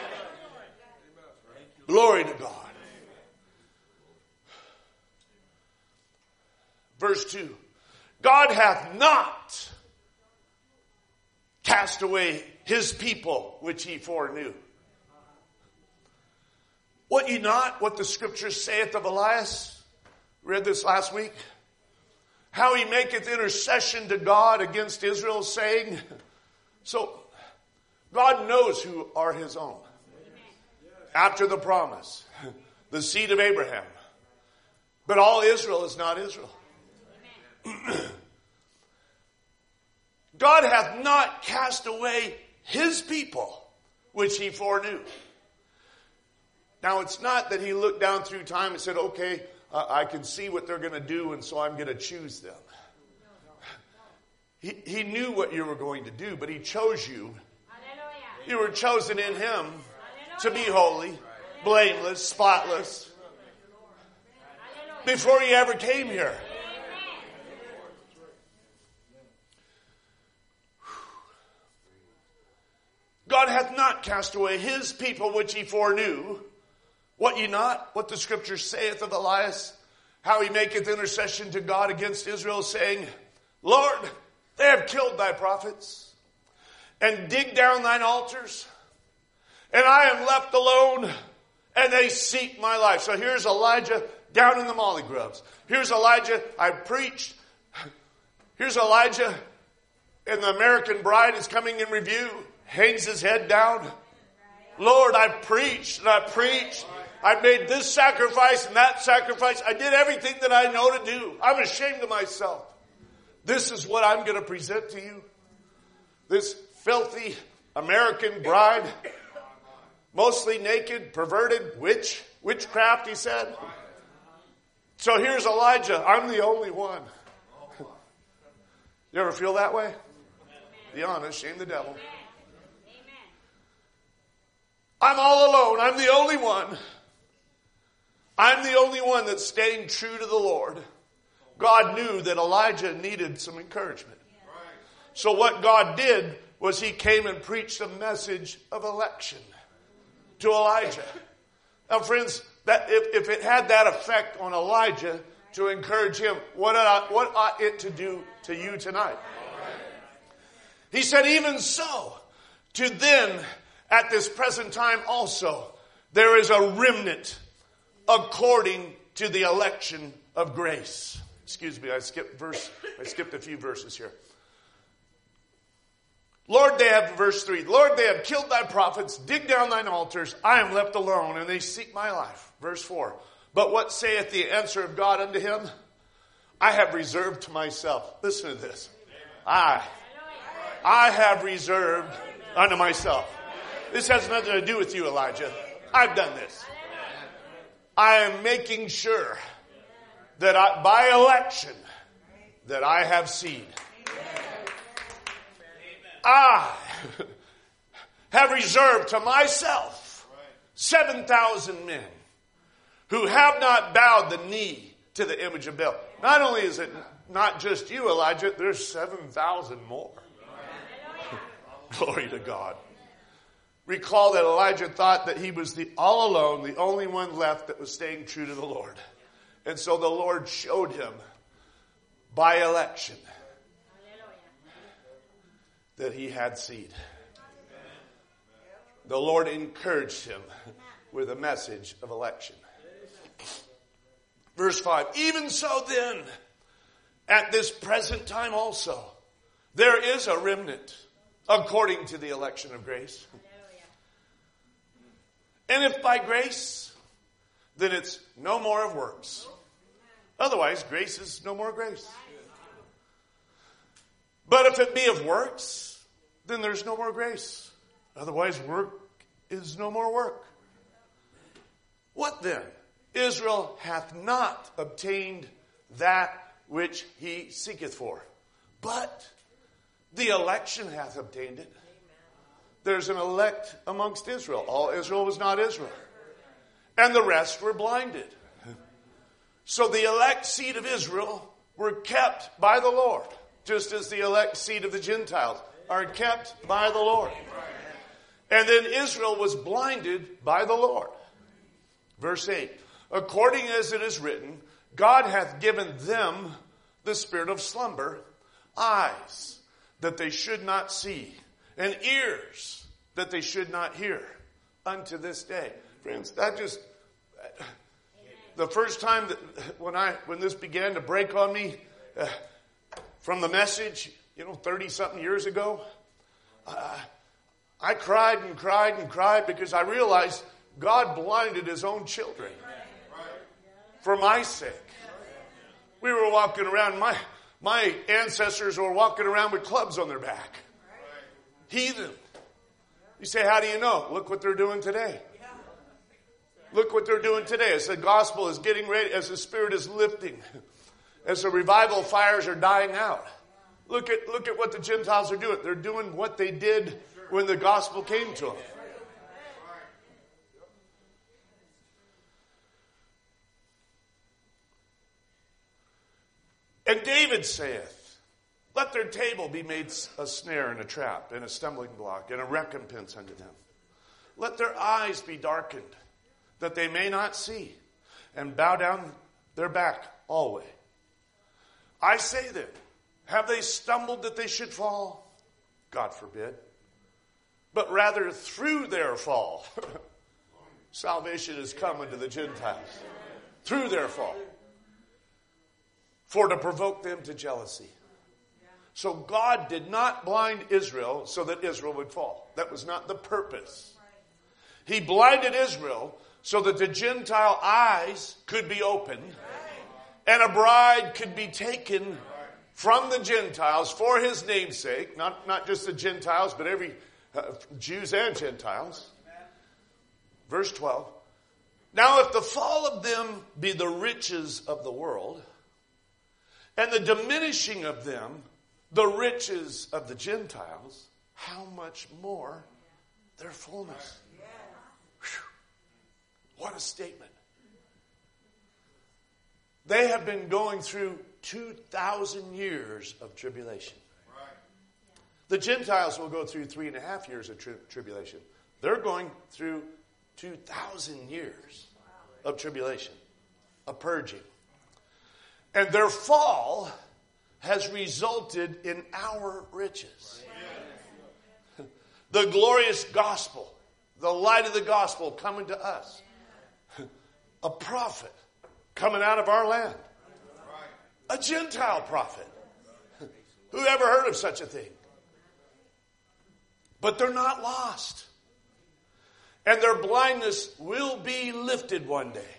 Glory to God. Verse 2. God hath not cast away his people which he foreknew. What ye not, what the scripture saith of Elias? Read this last week. How he maketh intercession to God against Israel, saying, so God knows who are his own. After the promise, the seed of Abraham. But all Israel is not Israel. God hath not cast away his people, which he foreknew. Now, it's not that he looked down through time and said, okay, I can see what they're going to do, and so I'm going to choose them. He knew what you were going to do, but he chose you. You were chosen in him to be holy, blameless, spotless, before you ever came here. God hath not cast away his people which he foreknew. What ye not? What the scripture saith of Elias, how he maketh intercession to God against Israel, saying, Lord, they have killed thy prophets, and digged down thine altars, and I am left alone, and they seek my life. So here's Elijah down in the molly grubs. Here's Elijah, I preached. Here's Elijah, and the American Bride is coming in review. Hangs his head down. Lord, I preached and I preached. I made this sacrifice and that sacrifice. I did everything that I know to do. I'm ashamed of myself. This is what I'm going to present to you. This filthy American bride, mostly naked, perverted, witchcraft, he said. So here's Elijah. I'm the only one. You ever feel that way? Be honest, shame the devil. I'm all alone. I'm the only one. I'm the only one that's staying true to the Lord. God knew that Elijah needed some encouragement. So what God did was he came and preached a message of election to Elijah. Now friends, that if it had that effect on Elijah to encourage him, what ought it to do to you tonight? He said, even so, to then, at this present time also, there is a remnant according to the election of grace. Excuse me, I skipped a few verses here. Lord, verse 3, Lord, they have killed thy prophets, dig down thine altars, I am left alone, and they seek my life. Verse 4, but what saith the answer of God unto him? I have reserved to myself. Listen to this. I have reserved unto myself. This has nothing to do with you, Elijah. I've done this. I am making sure that by election that I have seed. I have reserved to myself 7,000 men who have not bowed the knee to the image of Baal. Not only is it not just you, Elijah, there's 7,000 more. Glory to God. Recall that Elijah thought that he was all alone, the only one left that was staying true to the Lord. And so the Lord showed him by election that he had seed. The Lord encouraged him with a message of election. Verse 5, even so then, at this present time also, there is a remnant according to the election of grace. And if by grace, then it's no more of works. Otherwise, grace is no more grace. But if it be of works, then there's no more grace. Otherwise, work is no more work. What then? Israel hath not obtained that which he seeketh for, but the election hath obtained it. There's an elect amongst Israel. All Israel was not Israel. And the rest were blinded. So the elect seed of Israel were kept by the Lord, just as the elect seed of the Gentiles are kept by the Lord. And then Israel was blinded by the Lord. Verse 8, according as it is written, God hath given them the spirit of slumber, eyes that they should not see, and ears that they should not hear unto this day. Friends, the first time that when this began to break on me from the message, 30-something years ago, I cried and cried and cried because I realized God blinded his own children for my sake. We were walking around, my ancestors were walking around with clubs on their back. Heathen. You say, how do you know? Look what they're doing today. Look what they're doing today. As the gospel is getting ready, as the Spirit is lifting, as the revival fires are dying out. Look at what the Gentiles are doing. They're doing what they did when the gospel came to them. And David saith, let their table be made a snare and a trap and a stumbling block and a recompense unto them. Let their eyes be darkened, that they may not see, and bow down their back always. I say then, have they stumbled that they should fall? God forbid. But rather through their fall, salvation has come unto the Gentiles. Through their fall. For to provoke them to jealousy. So God did not blind Israel so that Israel would fall. That was not the purpose. He blinded Israel so that the Gentile eyes could be opened and a bride could be taken from the Gentiles for his namesake, not just the Gentiles, but every Jews and Gentiles. Verse 12. Now if the fall of them be the riches of the world, and the diminishing of them the riches of the Gentiles, how much more their fullness? Whew. What a statement. They have been going through 2,000 years of tribulation. The Gentiles will go through 3.5 years of tribulation. They're going through 2,000 years of tribulation, a purging. And their fall has resulted in our riches. The glorious gospel, the light of the gospel coming to us. A prophet coming out of our land. A Gentile prophet. Who ever heard of such a thing? But they're not lost. And their blindness will be lifted one day.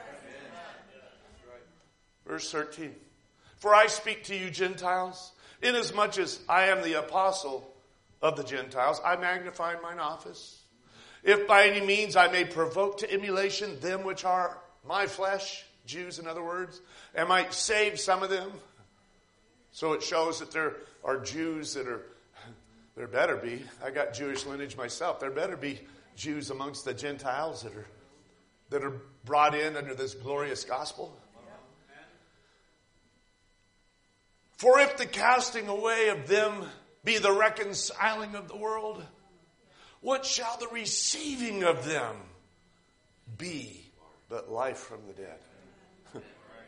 Verse 13. For I speak to you Gentiles, inasmuch as I am the apostle of the Gentiles, I magnify mine office. If by any means I may provoke to emulation them which are my flesh, Jews in other words, and might save some of them. So it shows that there are Jews there better be. I got Jewish lineage myself. There better be Jews amongst the Gentiles that are brought in under this glorious gospel. For if the casting away of them be the reconciling of the world, what shall the receiving of them be but life from the dead?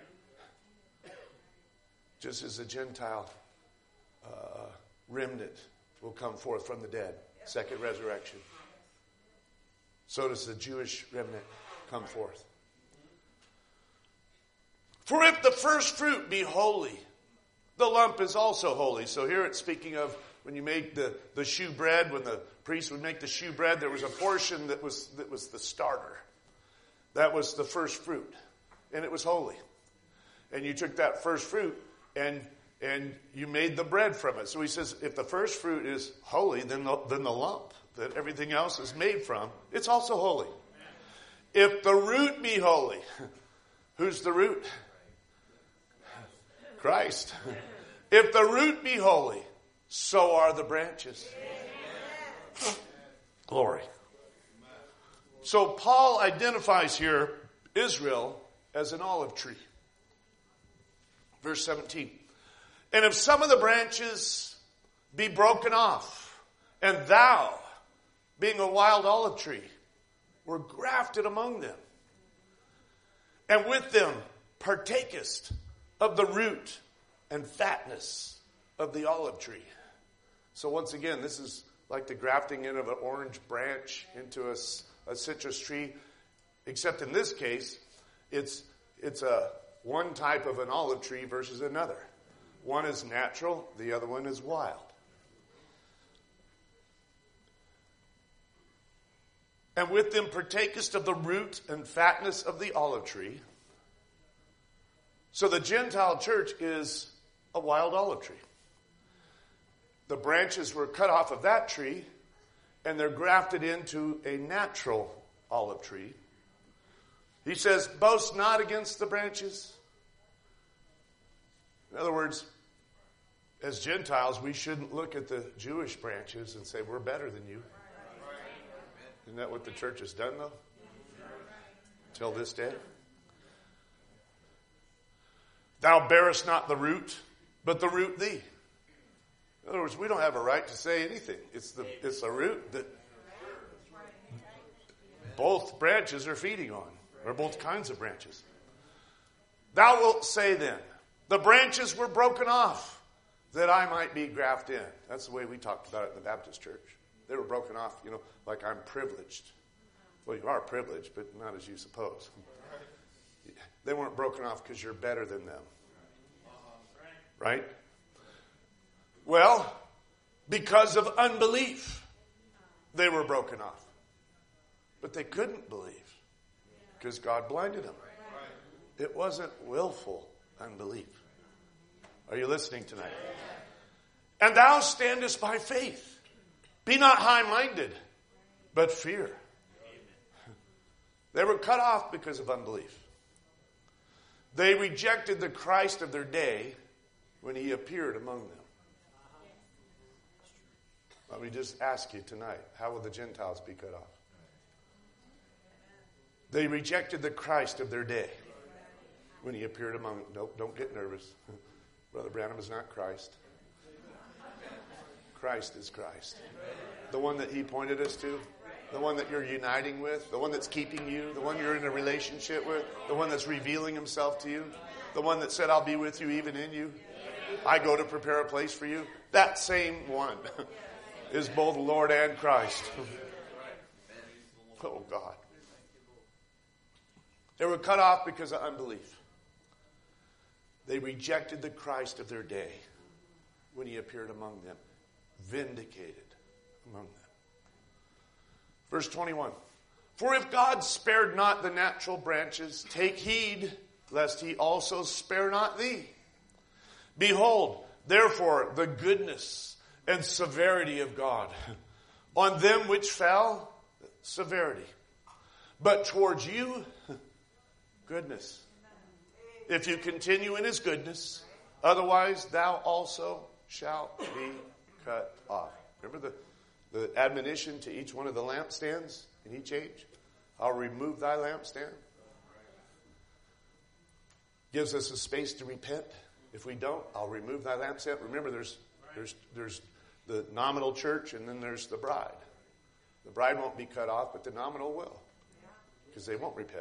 Just as a Gentile remnant will come forth from the dead, second resurrection, so does the Jewish remnant come forth. For if the first fruit be holy, the lump is also holy. So here it's speaking of when you make the shew bread, when the priest would make the shew bread, there was a portion that was the starter. That was the first fruit. And it was holy. And you took that first fruit and you made the bread from it. So he says, if the first fruit is holy, then the lump that everything else is made from, it's also holy. If the root be holy, who's the root? Christ. If the root be holy, so are the branches. Glory. So Paul identifies here Israel as an olive tree. Verse 17. And if some of the branches be broken off, and thou, being a wild olive tree, were grafted among them, and with them partakest of the root and fatness of the olive tree. So once again, this is like the grafting in of an orange branch into a citrus tree, except in this case, it's a one type of an olive tree versus another. One is natural, the other one is wild. And with them partakest of the root and fatness of the olive tree. So the Gentile church is a wild olive tree. The branches were cut off of that tree, and they're grafted into a natural olive tree. He says, boast not against the branches. In other words, as Gentiles, we shouldn't look at the Jewish branches and say, we're better than you. Isn't that what the church has done, though? Till this day. Thou bearest not the root, but the root thee. In other words, we don't have a right to say anything. It's the root that both branches are feeding on, or both kinds of branches. Thou wilt say then, the branches were broken off, that I might be grafted in. That's the way we talked about it in the Baptist church. They were broken off, like I'm privileged. Well, you are privileged, but not as you suppose. They weren't broken off because you're better than them. Right? Well, because of unbelief, they were broken off. But they couldn't believe because God blinded them. It wasn't willful unbelief. Are you listening tonight? And thou standest by faith. Be not high-minded, but fear. They were cut off because of unbelief. They rejected the Christ of their day when he appeared among them. Let me just ask you tonight, how will the Gentiles be cut off? They rejected the Christ of their day when he appeared among them. Nope, don't get nervous. Brother Branham is not Christ. Christ is Christ. The one that he pointed us to, the one that you're uniting with, the one that's keeping you, the one you're in a relationship with, the one that's revealing himself to you, the one that said, I'll be with you even in you. I go to prepare a place for you. That same one is both Lord and Christ. Oh, God. They were cut off because of unbelief. They rejected the Christ of their day when he appeared among them, vindicated among them. Verse 21. For if God spared not the natural branches, take heed lest he also spare not thee. Behold, therefore, the goodness and severity of God on them which fell, severity. But towards you, goodness. If you continue in his goodness, otherwise thou also shalt be cut off. Remember the admonition to each one of the lampstands in each age? I'll remove thy lampstand. Gives us a space to repent. If we don't, I'll remove thy lampstand. Remember, there's the nominal church and then there's the bride. The bride won't be cut off, but the nominal will. Because they won't repent.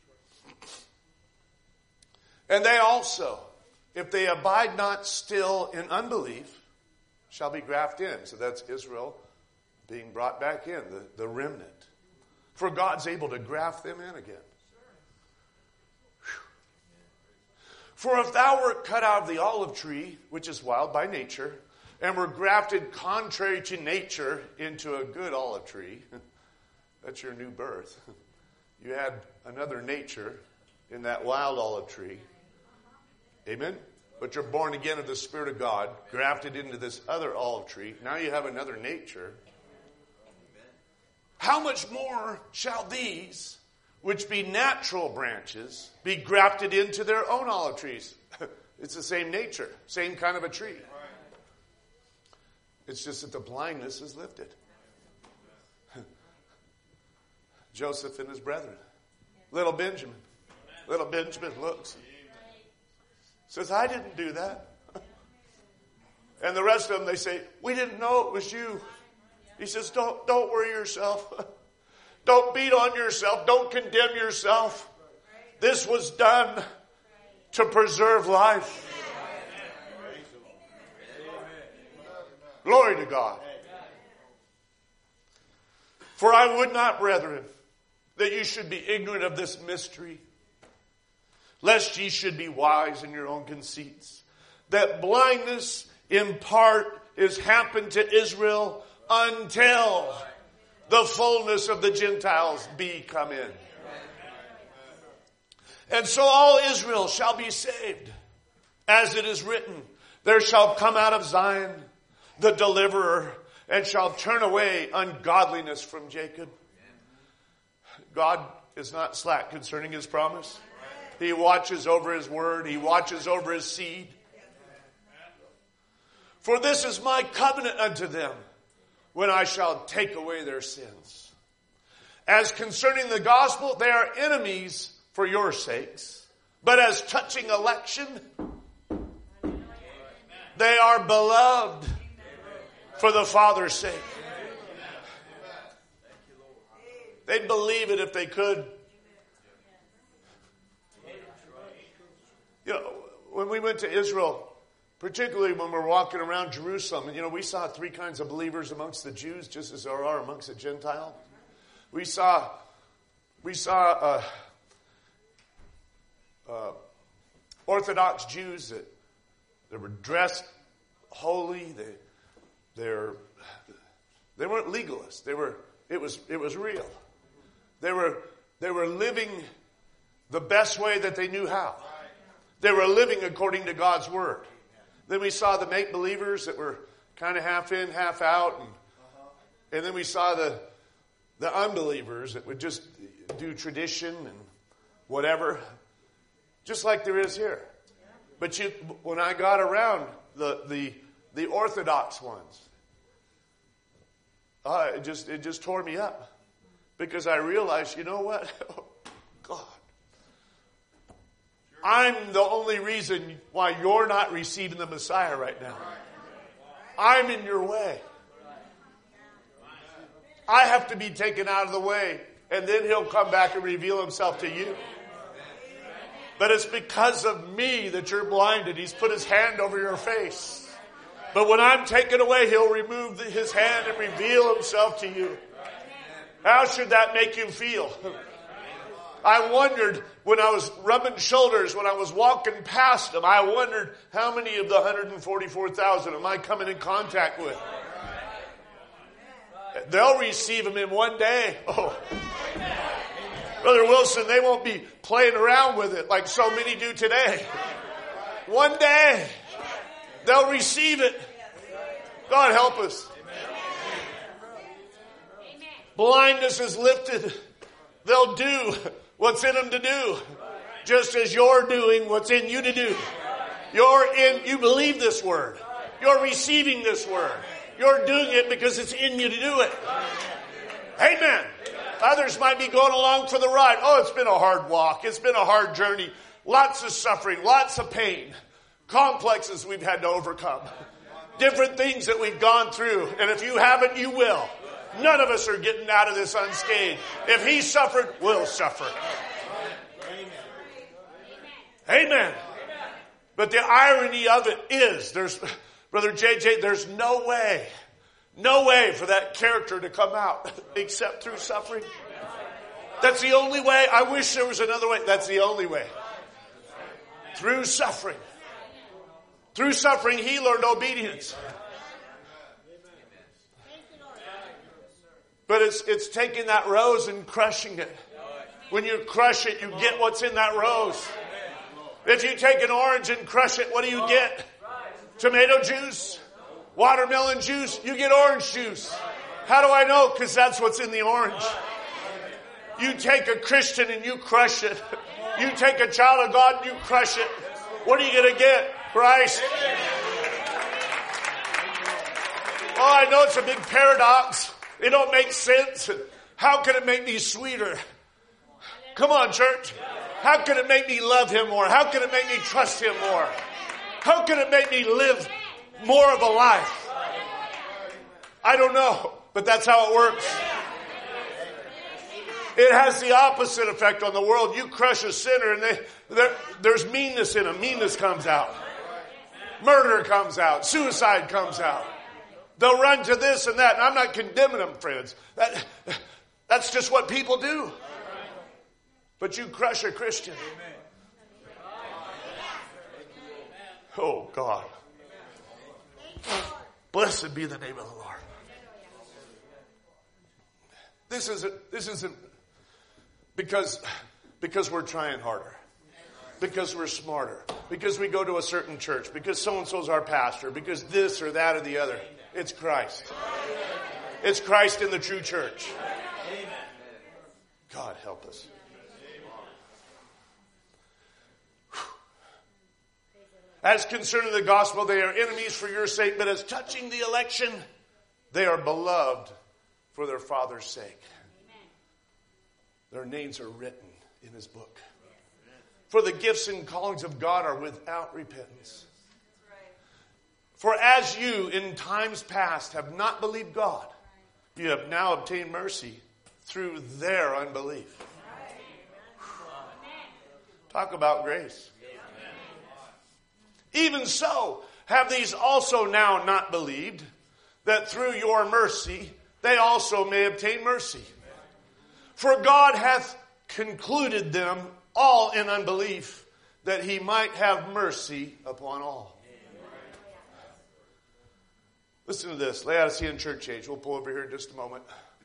And they also, if they abide not still in unbelief, shall be grafted in. So that's Israel being brought back in, the remnant. For God's able to graft them in again. Whew. For if thou wert cut out of the olive tree, which is wild by nature, and were grafted contrary to nature into a good olive tree, that's your new birth. You had another nature in that wild olive tree. Amen? But you're born again of the Spirit of God, grafted into this other olive tree. Now you have another nature. How much more shall these, which be natural branches, be grafted into their own olive trees? It's the same nature, same kind of a tree. It's just that the blindness is lifted. Joseph and his brethren. Little Benjamin looks. Says, I didn't do that. And the rest of them, they say, we didn't know it was you. He says, don't worry yourself. Don't beat on yourself. Don't condemn yourself. This was done to preserve life. Glory to God. For I would not, brethren, that you should be ignorant of this mystery, lest ye should be wise in your own conceits, that blindness in part is happened to Israel until the fullness of the Gentiles be come in. And so all Israel shall be saved, as it is written, there shall come out of Zion the deliverer, and shall turn away ungodliness from Jacob. God is not slack concerning his promise. He watches over his word. He watches over his seed. For this is my covenant unto them, when I shall take away their sins. As concerning the gospel, they are enemies for your sakes. But as touching election, they are beloved for the Father's sake. They'd believe it if they could. You know, when we went to Israel, particularly when we're walking around Jerusalem, and we saw three kinds of believers amongst the Jews, just as there are amongst the Gentiles. We saw Orthodox Jews that were dressed holy. They weren't legalists. It was real. They were living the best way that they knew how. They were living according to God's word. Then we saw the make-believers that were kind of half in, half out. And then we saw the unbelievers that would just do tradition and whatever, just like there is here. But when I got around the Orthodox ones, it just tore me up. Because I realized, you know what? Oh, God. I'm the only reason why you're not receiving the Messiah right now. I'm in your way. I have to be taken out of the way, and then he'll come back and reveal himself to you. But it's because of me that you're blinded. He's put his hand over your face. But when I'm taken away, he'll remove his hand and reveal himself to you. How should that make you feel? I wondered when I was rubbing shoulders, when I was walking past them, I wondered how many of the 144,000 am I coming in contact with? They'll receive him in one day. Oh, Brother Wilson, they won't be playing around with it like so many do today. One day, they'll receive it. God help us. Blindness is lifted. They'll do what's in them to do, just as you're doing what's in you to do. You believe this word. You're receiving this word. You're doing it because it's in you to do it. Amen. Others might be going along for the ride. Oh, it's been a hard walk. It's been a hard journey. Lots of suffering, lots of pain, complexes we've had to overcome, different things that we've gone through. And if you haven't, you will. None of us are getting out of this unscathed. If he suffered, we'll suffer. Amen. But the irony of it is, Brother JJ, there's no way for that character to come out except through suffering. That's the only way. I wish there was another way. That's the only way. Through suffering. Through suffering, he learned obedience. But it's taking that rose and crushing it. When you crush it, you get what's in that rose. If you take an orange and crush it, what do you get? Tomato juice? Watermelon juice? You get orange juice. How do I know? Because that's what's in the orange. You take a Christian and you crush it. You take a child of God and you crush it. What are you going to get? Christ. Oh, I know it's a big paradox. It don't make sense. How can it make me sweeter? Come on, church. How can it make me love him more? How can it make me trust him more? How can it make me live more of a life? I don't know, but that's how it works. It has the opposite effect on the world. You crush a sinner and there's meanness in them. Meanness comes out. Murder comes out. Suicide comes out. They'll run to this and that. And I'm not condemning them, friends. That's just what people do. But you crush a Christian. Oh, God. Blessed be the name of the Lord. This isn't because we're trying harder. Because we're smarter. Because we go to a certain church. Because so-and-so's our pastor. Because this or that or the other. It's Christ. It's Christ in the true church. God help us. As concerning the gospel, they are enemies for your sake, but as touching the election, they are beloved for their Father's sake. Their names are written in his book. For the gifts and callings of God are without repentance. For as you in times past have not believed God, you have now obtained mercy through their unbelief. Talk about grace. Even so, have these also now not believed, that through your mercy they also may obtain mercy. For God hath concluded them all in unbelief, that he might have mercy upon all. Listen to this. Laodicean church age. We'll pull over here in just a moment.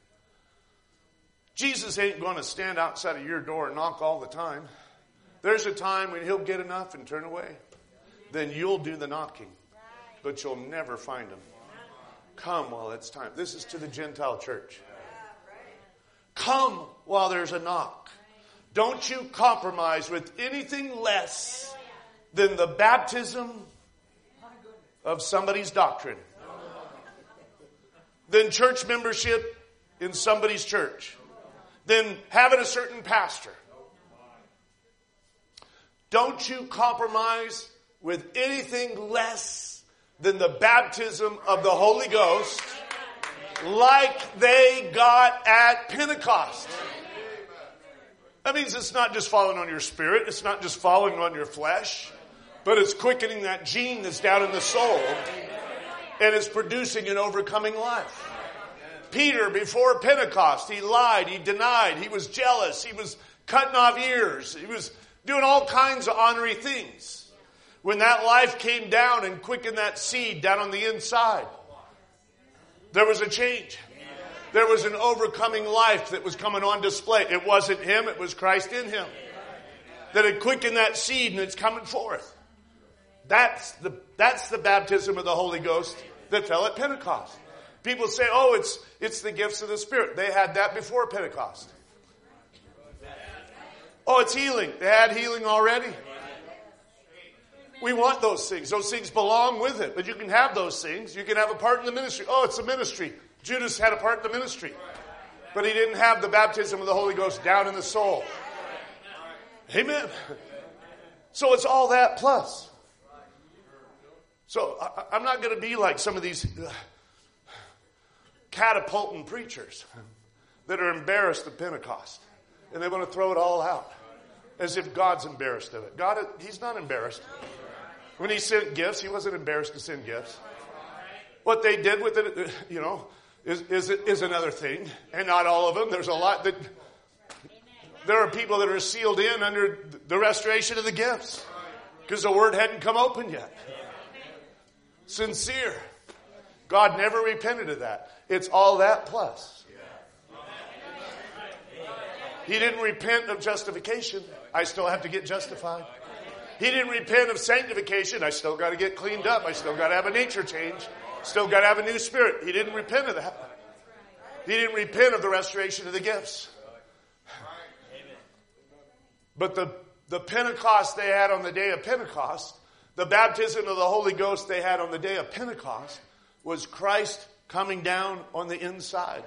Jesus ain't going to stand outside of your door and knock all the time. There's a time when he'll get enough and turn away. Then you'll do the knocking. but you'll never find them. Come while it's time. This is to the Gentile church. Come while there's a knock. Don't you compromise with anything less than the baptism of somebody's doctrine, than church membership in somebody's church, than having a certain pastor. Don't you compromise with anything less than the baptism of the Holy Ghost like they got at Pentecost. That means it's not just falling on your spirit. It's not just falling on your flesh. But it's quickening that gene that's down in the soul. And it's producing an overcoming life. Peter, before Pentecost, he lied, he denied, he was jealous, he was cutting off ears, he was doing all kinds of ornery things. When that life came down and quickened that seed down on the inside, there was a change. There was an overcoming life that was coming on display. It wasn't him, it was Christ in him that had quickened that seed, and it's coming forth. That's the baptism of the Holy Ghost that fell at Pentecost. People say, oh, it's the gifts of the Spirit. They had that before Pentecost. Oh, it's healing. They had healing already. We want those things. Those things belong with it. But you can have those things. You can have a part in the ministry. Oh, it's a ministry. Judas had a part in the ministry. But he didn't have the baptism of the Holy Ghost down in the soul. Amen. So it's all that plus. So I'm not going to be like some of these catapulting preachers that are embarrassed at Pentecost. And they want to throw it all out as if God's embarrassed of it. God, he's not embarrassed. When he sent gifts, he wasn't embarrassed to send gifts. What they did with it, is another thing. And not all of them. There's a lot that... There are people that are sealed in under the restoration of the gifts because the word hadn't come open yet. Sincere. God never repented of that. It's all that plus. He didn't repent of justification. I still have to get justified. He didn't repent of sanctification. I still got to get cleaned up. I still got to have a nature change. Still got to have a new spirit. He didn't repent of that. He didn't repent of the restoration of the gifts. But the Pentecost they had on the day of Pentecost, the baptism of the Holy Ghost they had on the day of Pentecost, was Christ coming down on the inside.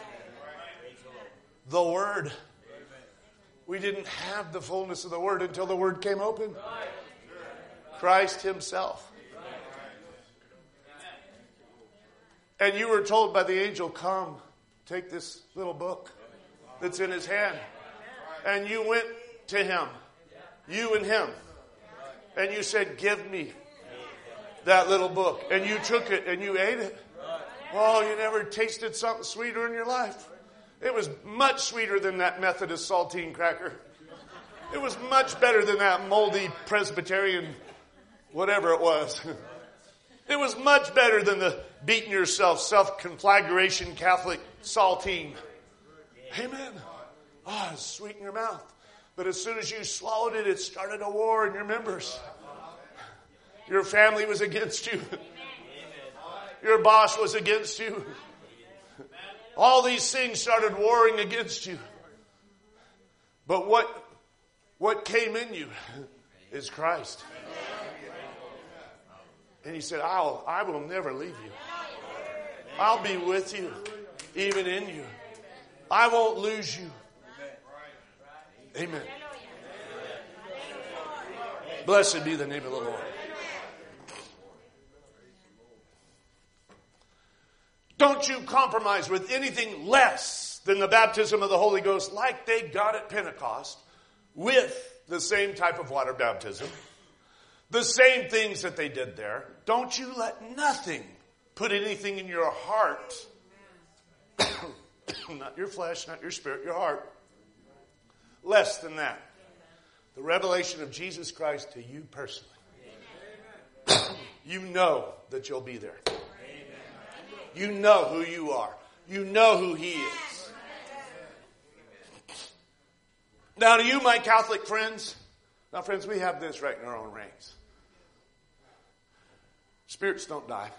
The Word. We didn't have the fullness of the Word until the Word came open. Christ Himself. And you were told by the angel, come, take this little book that's in his hand. And you went to him, you and him, and you said, give me that little book. And you took it and you ate it. Oh, you never tasted something sweeter in your life. It was much sweeter than that Methodist saltine cracker. It was much better than that moldy Presbyterian whatever it was. It was much better than the beating yourself, self-conflagration Catholic saltine. Amen. Oh, it's sweet in your mouth. But as soon as you swallowed it, it started a war in your members. Your family was against you. Your boss was against you. All these things started warring against you. But what came in you is Christ. And He said, I will never leave you. I'll be with you, even in you. I won't lose you. Amen. Blessed be the name of the Lord. Don't you compromise with anything less than the baptism of the Holy Ghost like they got at Pentecost with the same type of water baptism. The same things that they did there. Don't you let nothing put anything in your heart. Not your flesh, not your spirit, your heart. Less than that. The revelation of Jesus Christ to you personally. You know that you'll be there. You know who you are. You know who He is. Now to you, my Catholic friends. Now friends, we have this right in our own ranks. Spirits don't die.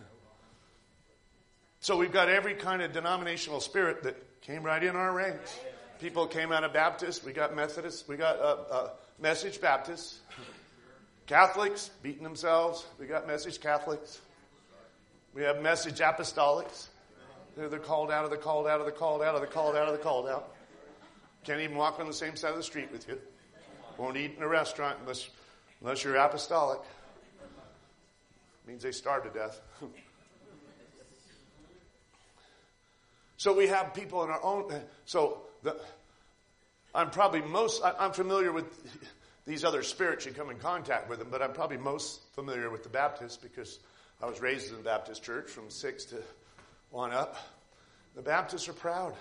So we've got every kind of denominational spirit that came right in our ranks. People came out of Baptists. We got Methodists. We got Message Baptists. Catholics beating themselves. We got Message Catholics. We have Message Apostolics. They're the called out of the called out of the called out of the called out of the called out. Can't even walk on the same side of the street with you. Won't eat in a restaurant unless you're apostolic. Means they starve to death. So we have people in our own. I'm familiar with these other spirits. You come in contact with them, but I'm probably most familiar with the Baptists because I was raised in the Baptist church from 6 to 1 up. The Baptists are proud.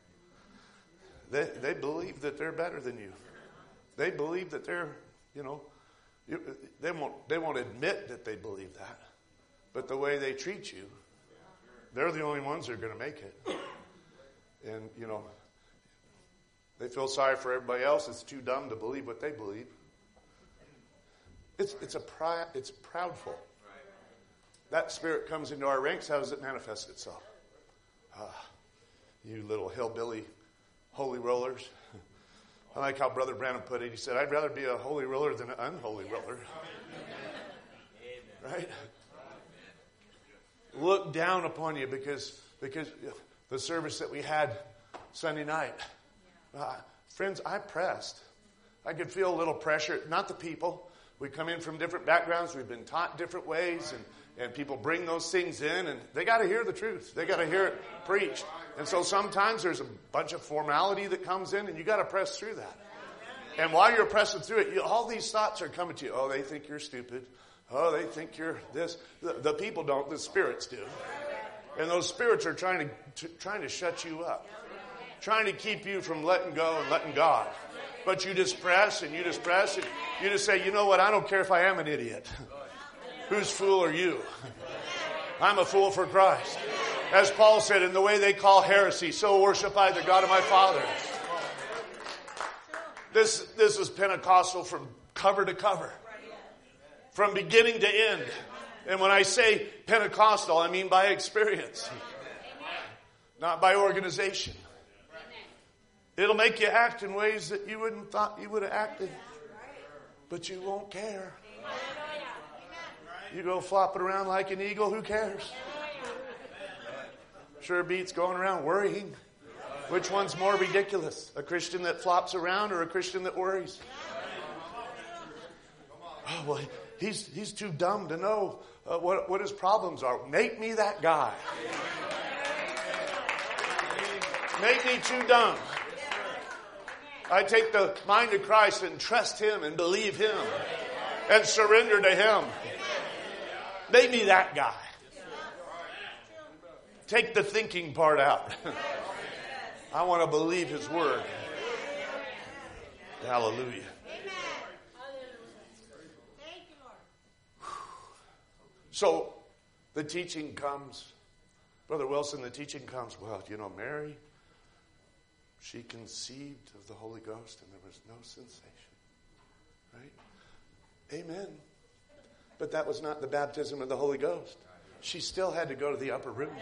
They believe that they're better than you. They believe that they're, they won't admit that they believe that. But the way they treat you, they're the only ones that are going to make it. And, they feel sorry for everybody else that's too dumb to believe what they believe. It's proudful. That spirit comes into our ranks. How does it manifest itself? You little hillbilly holy rollers. I like how Brother Branham put it. He said, I'd rather be a holy roller than an unholy roller. Right? Look down upon you because the service that we had Sunday night. Friends, I pressed. I could feel a little pressure. Not the people. We come in from different backgrounds. We've been taught different ways. And people bring those things in. And they got to hear the truth. They got to hear it preached. And so sometimes there's a bunch of formality that comes in. And you got to press through that. And while you're pressing through it, all these thoughts are coming to you. Oh, they think you're stupid. Oh, they think you're this. The people don't. The spirits do. And those spirits are trying to shut you up. Trying to keep you from letting go and letting God. But you just press and you just press and you just say, you know what? I don't care if I am an idiot. Whose fool are you? I'm a fool for Christ. As Paul said, in the way they call heresy, so worship I the God of my fathers. This is Pentecostal from cover to cover. From beginning to end. And when I say Pentecostal, I mean by experience. Not by organization. It'll make you act in ways that you wouldn't thought you would have acted. But you won't care. You go flopping around like an eagle, who cares? Sure beats going around worrying. Which one's more ridiculous? A Christian that flops around or a Christian that worries? Oh, well, he's too dumb to know what his problems are. Make me that guy. Make me too dumb. I take the mind of Christ and trust Him and believe Him and surrender to Him. Make me that guy. Take the thinking part out. I want to believe His Word. Hallelujah. So the teaching comes. Brother Wilson, the teaching comes. Well, Mary, she conceived of the Holy Ghost and there was no sensation. Right? Amen. But that was not the baptism of the Holy Ghost. She still had to go to the upper room.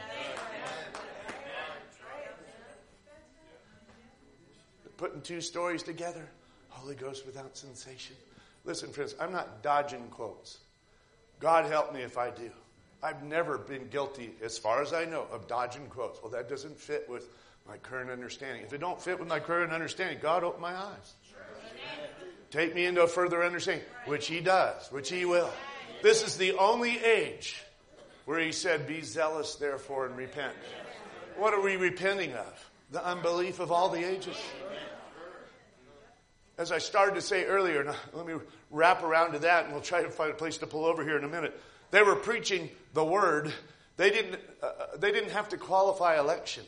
Putting two stories together. Holy Ghost without sensation. Listen, friends, I'm not dodging quotes. God help me if I do. I've never been guilty, as far as I know, of dodging quotes. Well, that doesn't fit with my current understanding. If it don't fit with my current understanding, God open my eyes. Take me into a further understanding, which He does, which He will. This is the only age where He said, be zealous, therefore, and repent. What are we repenting of? The unbelief of all the ages. As I started to say earlier, now let me wrap around to that, and we'll try to find a place to pull over here in a minute. They were preaching the Word. They didn't have to qualify election.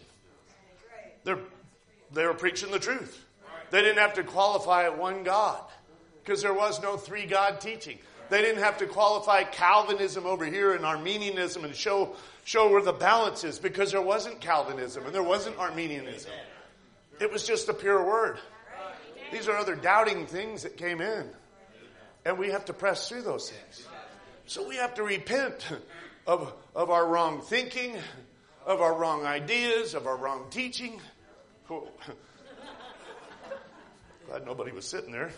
They were preaching the truth. They didn't have to qualify one God, because there was no three God teaching. They didn't have to qualify Calvinism over here and Arminianism and show where the balance is, because there wasn't Calvinism and there wasn't Arminianism. It was just the pure Word. These are other doubting things that came in. And we have to press through those things. So we have to repent of our wrong thinking, of our wrong ideas, of our wrong teaching. Oh. Glad nobody was sitting there.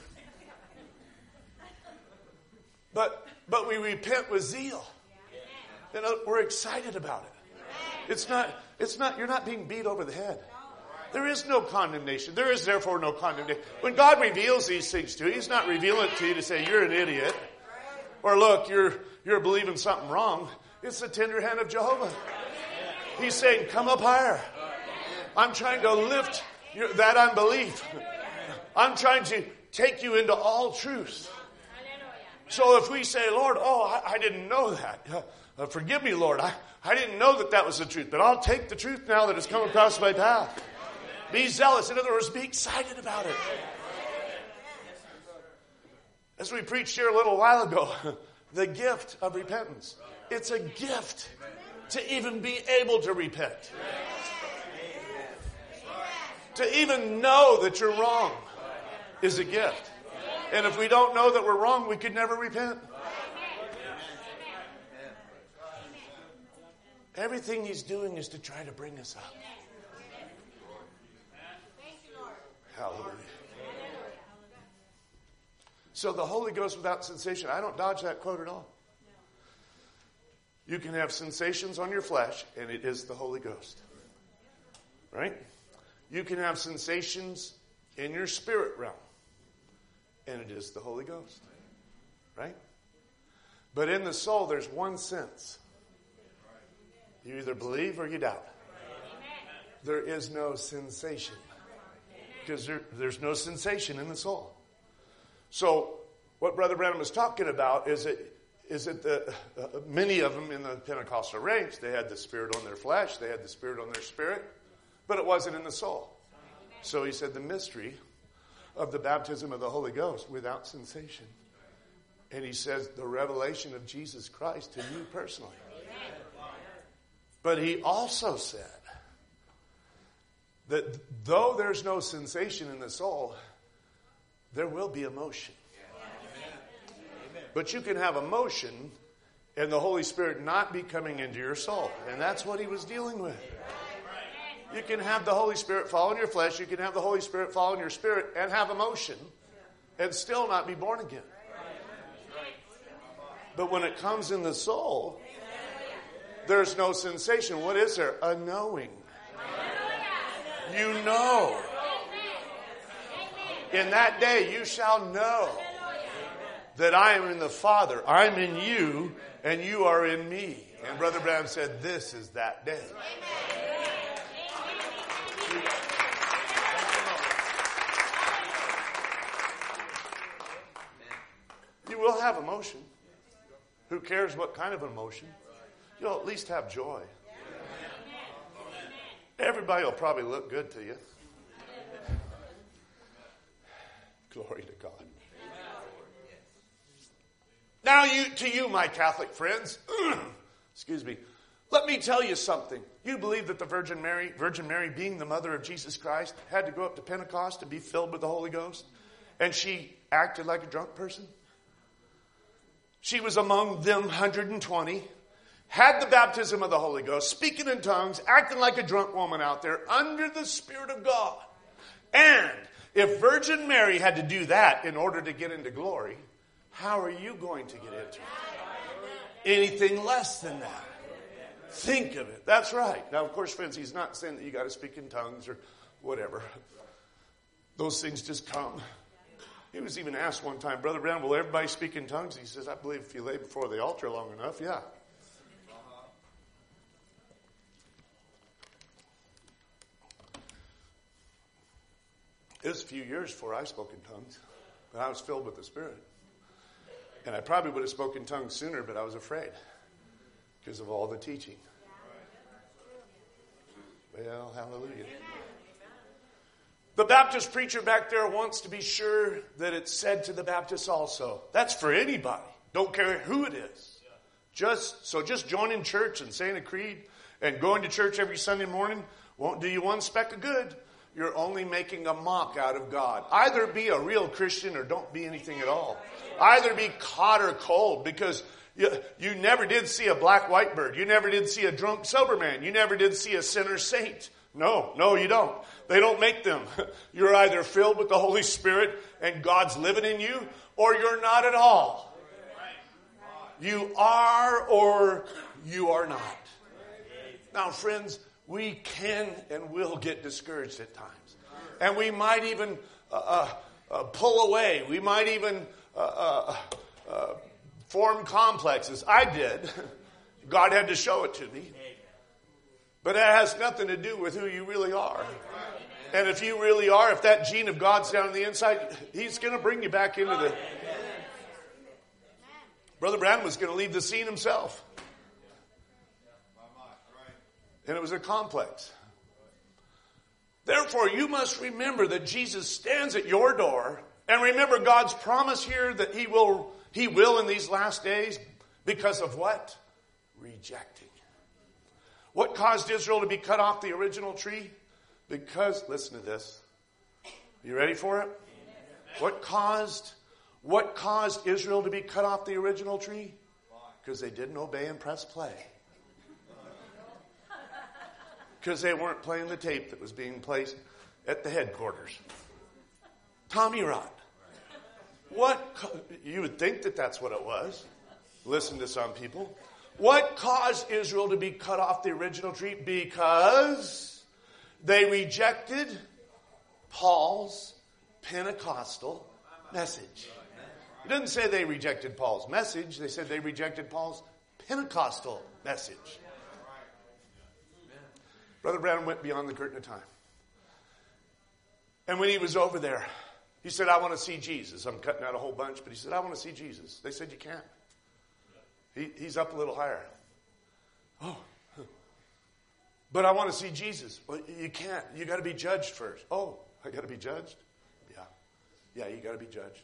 But we repent with zeal. And we're excited about it. It's not, you're not being beat over the head. There is no condemnation. There is therefore no condemnation. When God reveals these things to you, He's not revealing it to you to say you're an idiot. Or look, you're believing something wrong. It's the tender hand of Jehovah. He's saying, come up higher. I'm trying to lift that unbelief. I'm trying to take you into all truth. So if we say, Lord, I didn't know that. Forgive me, Lord. I didn't know that was the truth. But I'll take the truth now that it's come across my path. Be zealous. In other words, be excited about it. As we preached here a little while ago, the gift of repentance. It's a gift to even be able to repent. To even know that you're wrong is a gift. And if we don't know that we're wrong, we could never repent. Everything He's doing is to try to bring us up. Hallelujah. So the Holy Ghost without sensation, I don't dodge that quote at all. You can have sensations on your flesh, and it is the Holy Ghost. Right? You can have sensations in your spirit realm, and it is the Holy Ghost. Right? But in the soul, there's one sense. You either believe or you doubt. There is no sensation. Because there's no sensation in the soul. So, what Brother Branham was talking about is that many of them in the Pentecostal ranks, they had the Spirit on their flesh, they had the Spirit on their spirit, but it wasn't in the soul. So he said the mystery of the baptism of the Holy Ghost without sensation. And he says the revelation of Jesus Christ to you personally. But he also said that though there's no sensation in the soul, there will be emotion. But you can have emotion and the Holy Spirit not be coming into your soul. And that's what he was dealing with. You can have the Holy Spirit fall in your flesh. You can have the Holy Spirit fall in your spirit and have emotion and still not be born again. But when it comes in the soul, there's no sensation. What is there? A knowing. You know. In that day you shall know that I am in the Father. I'm in you and you are in me. And Brother Branham said, this is that day. You will have emotion. Who cares what kind of emotion? You'll at least have joy. Everybody will probably look good to you. Glory to God. Now to you, my Catholic friends, excuse me, let me tell you something. You believe that the Virgin Mary being the mother of Jesus Christ, had to go up to Pentecost to be filled with the Holy Ghost? And she acted like a drunk person? She was among them 120, had the baptism of the Holy Ghost, speaking in tongues, acting like a drunk woman out there under the Spirit of God. And if Virgin Mary had to do that in order to get into glory, how are you going to get into it? Anything less than that. Think of it. That's right. Now, of course, friends, he's not saying that you got to speak in tongues or whatever. Those things just come. He was even asked one time, Brother Brown, will everybody speak in tongues? He says, I believe if you lay before the altar long enough, yeah. It was a few years before I spoke in tongues, but I was filled with the Spirit. And I probably would have spoken in tongues sooner, but I was afraid because of all the teaching. Well, hallelujah. The Baptist preacher back there wants to be sure that it's said to the Baptists also. That's for anybody. Don't care who it is. Just joining church and saying a creed and going to church every Sunday morning won't do you one speck of good. You're only making a mock out of God. Either be a real Christian or don't be anything at all. Either be hot or cold, because You never did see a black white bird. You never did see a drunk sober man. You never did see a sinner saint. No, you don't. They don't make them. You're either filled with the Holy Spirit and God's living in you, or you're not at all. You are or you are not. Now, friends, we can and will get discouraged at times. And we might even pull away. We might even form complexes. I did. God had to show it to me. But that has nothing to do with who you really are. And if you really are, if that gene of God's down on the inside, He's going to bring you back into the... Brother Branham was going to leave the scene himself. And it was a complex. Therefore, you must remember that Jesus stands at your door. And remember God's promise here that He will in these last days. Because of what? Rejecting. What caused Israel to be cut off the original tree? Because, listen to this. You ready for it? What caused Israel to be cut off the original tree? Because they didn't obey and press play. Because they weren't playing the tape that was being placed at the headquarters. Tommy Rod. You would think that that's what it was. Listen to some people. What caused Israel to be cut off the original tree? Because they rejected Paul's Pentecostal message. It doesn't say they rejected Paul's message. They said they rejected Paul's Pentecostal message. Brother Branham went beyond the curtain of time. And when he was over there, he said, I want to see Jesus. I'm cutting out a whole bunch, but he said, I want to see Jesus. They said, you can't. He's up a little higher. Oh. But I want to see Jesus. Well, you can't. You got to be judged first. Oh, I got to be judged? Yeah, you got to be judged.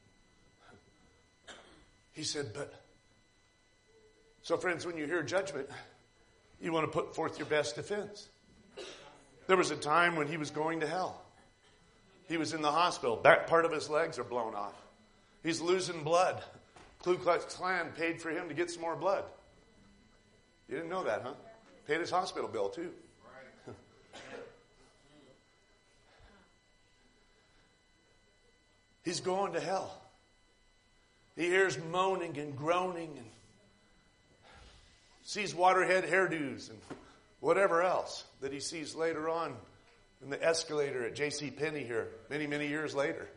He said, but... So friends, when you hear judgment, you want to put forth your best defense. There was a time when he was going to hell. He was in the hospital. Back part of his legs are blown off. He's losing blood. Ku Klux Klan paid for him to get some more blood. You didn't know that, huh? Paid his hospital bill, too. He's going to hell. He hears moaning and groaning and sees waterhead hairdos and whatever else that he sees later on in the escalator at J.C. Penney here many, many years later.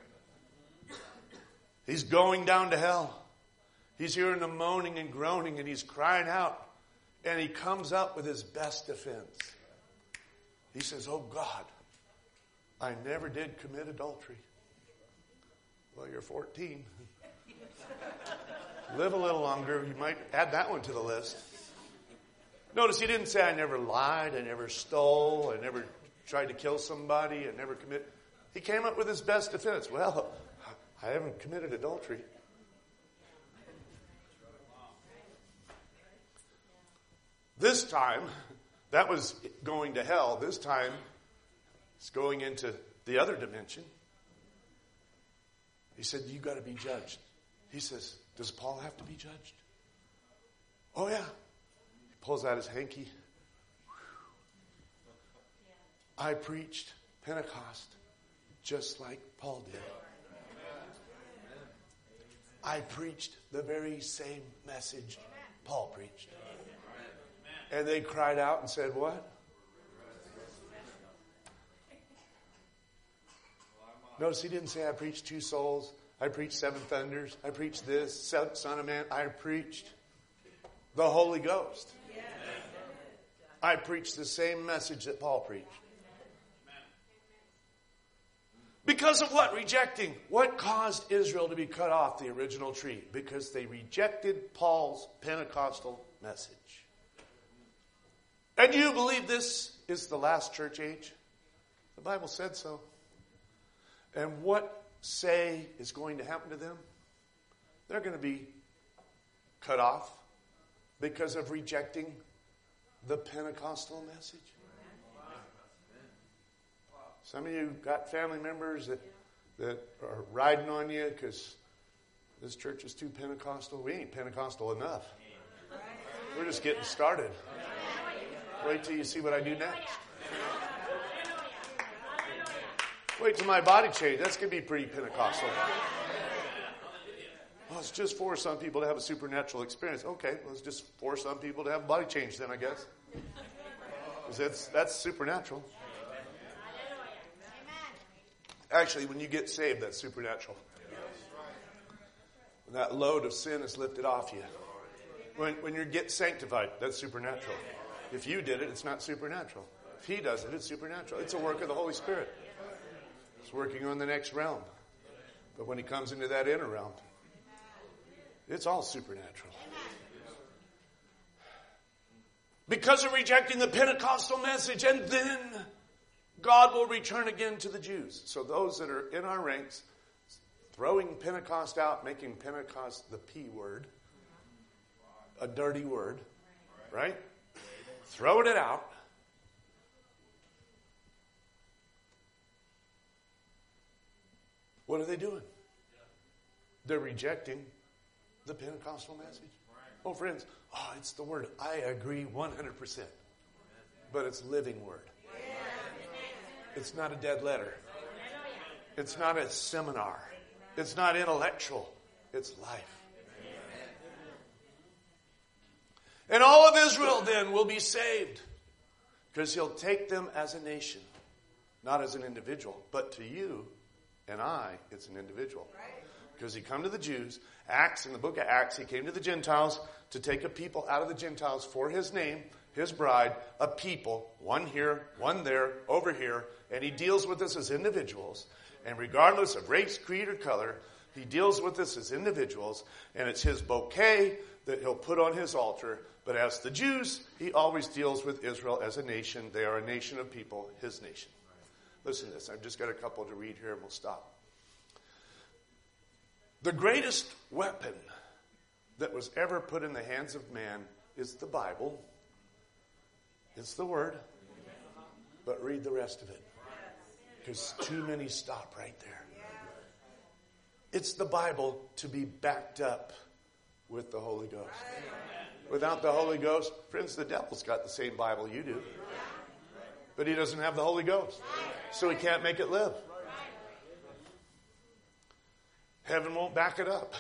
He's going down to hell. He's hearing the moaning and groaning and he's crying out. And he comes up with his best defense. He says, oh God, I never did commit adultery. Well, you're 14. Live a little longer. You might add that one to the list. Notice he didn't say, I never lied, I never stole, I never tried to kill somebody, I never commit. He came up with his best defense. Well, I haven't committed adultery. This time, that was going to hell. This time, it's going into the other dimension. He said, you got to be judged. He says, does Paul have to be judged? Oh, yeah. He pulls out his hanky. I preached Pentecost just like Paul did. I preached the very same message Paul preached. And they cried out and said, what? Notice he didn't say, I preached 2 souls. I preached 7 thunders. I preached this. Son of man. I preached the Holy Ghost. I preached the same message that Paul preached. Because of what? Rejecting. What caused Israel to be cut off the original tree? Because they rejected Paul's Pentecostal message. And do you believe this is the last church age? The Bible said so. And what say is going to happen to them? They're going to be cut off because of rejecting the Pentecostal message. Some of you got family members that are riding on you because This church is too Pentecostal. We ain't Pentecostal enough. We're just getting started. Wait till you see what I do next. Wait till my body change. That's going to be pretty Pentecostal. Well, it's just for some people to have a supernatural experience. Okay, well, it's just for some people to have a body change then, I guess. Because that's supernatural. Actually, when you get saved, that's supernatural. When that load of sin is lifted off you. When you get sanctified, that's supernatural. If you did it, it's not supernatural. If he does it, it's supernatural. It's a work of the Holy Spirit. It's working on the next realm. But when he comes into that inner realm, it's all supernatural. Because of rejecting the Pentecostal message, and then God will return again to the Jews. So those that are in our ranks, throwing Pentecost out, making Pentecost the P word, a dirty word, right? Throwing it out. What are they doing? They're rejecting the Pentecostal message. Oh, friends, it's the word. I agree 100%. But it's living word. It's not a dead letter. It's not a seminar. It's not intellectual. It's life. And all of Israel then will be saved. Because he'll take them as a nation. Not as an individual. But to you and I, it's an individual. Because he come to the Jews. Acts, in the book of Acts, he came to the Gentiles to take a people out of the Gentiles for his name, his bride, a people, one here, one there, over here. And he deals with us as individuals. And regardless of race, creed, or color, he deals with us as individuals. And it's his bouquet that he'll put on his altar. But as the Jews, he always deals with Israel as a nation. They are a nation of people, his nation. Listen to this. I've just got a couple to read here and we'll stop. The greatest weapon that was ever put in the hands of man is the Bible. It's the Word. But read the rest of it. Because too many stop right there. It's the Bible to be backed up with the Holy Ghost. Without the Holy Ghost, friends, the devil's got the same Bible you do. But he doesn't have the Holy Ghost. So he can't make it live. Heaven won't back it up.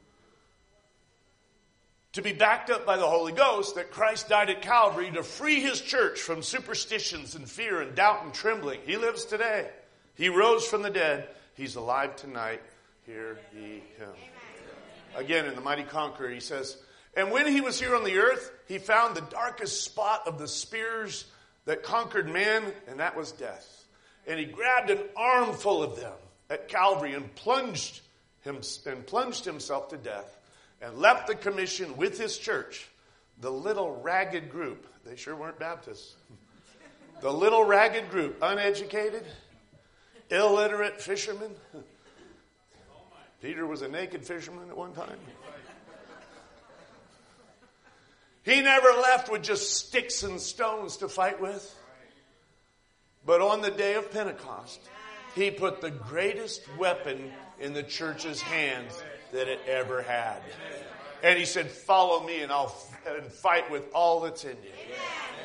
To be backed up by the Holy Ghost, that Christ died at Calvary to free his church from superstitions and fear and doubt and trembling. He lives today. He rose from the dead. He's alive tonight. Hear ye him. Again, in the Mighty Conqueror, he says, and when he was here on the earth, he found the darkest spot of the spears that conquered man, and that was death. And he grabbed an armful of them at Calvary and plunged himself to death and left the commission with his church, the little ragged group. They sure weren't Baptists. The little ragged group, uneducated, illiterate fishermen. Peter was a naked fisherman at one time. He never left with just sticks and stones to fight with. But on the day of Pentecost, he put the greatest weapon in the church's hands that it ever had. And he said, follow me and I'll fight with all that's in you.